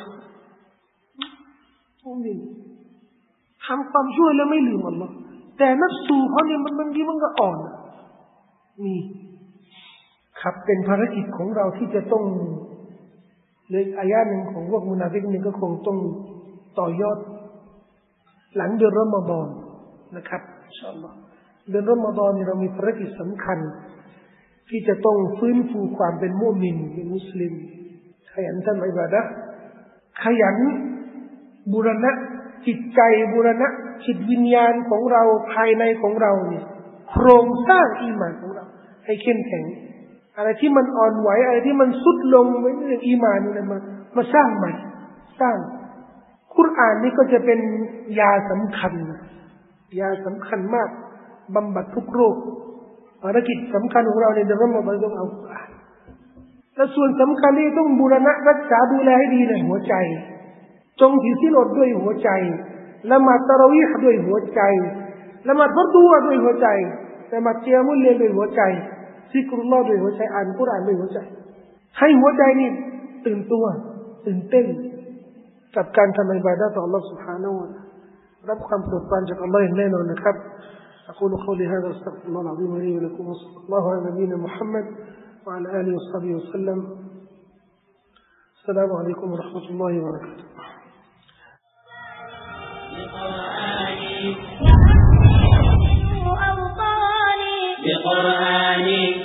มุมินทำความชั่วแล้วไม่ลืมอัลเลาะห์แต่นัฟสูเขาเนี่ยมันบางทีมันก็อ่อนนี่ครับเป็นภารกิจของเราที่จะต้องเลยอายะหนึ่งของพวกมุนาฟิกนี่ก็คงต้องต่อยอดหลังเดือนรอมฎอนนะครับอินชาอัลลอฮ์เดือนรอมฎอนนี่เรามีภารกิจสำคัญที่จะต้องฟื้นฟูความเป็นมุมินเป็นมุสลิมขยันทำอิบาดะห์ขยันบูรณะจิตใจบูรณะจิตวิญญาณของเราภายในของเราเนี่ยโครงสร้างอีหม่านของเราให้เข้มแข็งอะไรที่มันอ่อนไหวอะไรที่มันสุดลงในเรื่องอีหม่านนี่นะมาสร้างใหม่สร้างกุรอานนี่ก็จะเป็นยาสำคัญมากบำบัดทุกโรคภารกิจสำคัญของเราในเดือนรอมฎอนต้องเอากุรอานและส่วนสำคัญที่ต้องบูรณะรักษาดูแลให้ดีในหัวใจจงถือศีลอดด้วยหัวใจละหมาดตะเราะวีห์ด้วยหัวใจละหมาดฟัรดูด้วยหัวใจละหมาดกิยามุลเลลด้วยหัวใจซิกรุลลอฮ์ด้วยหัวใจอ่านกุรอานด้วยหัวใจให้หัวใจนี่ตื่นตัวตื่นเต้นกับการทำอิบาดะห์ต่อ Allah سبحانه และ تعالى รับความโปรดปรานจาก Allah อย่างแน่นอนนะครับ أقول قولي هذا أستغفر الله العظيم لي ولكم وصلى الله على نبينا محمد وعلى آله وصحبه وسلم السلام عليكم ورحمة الله وبركاته بقرآني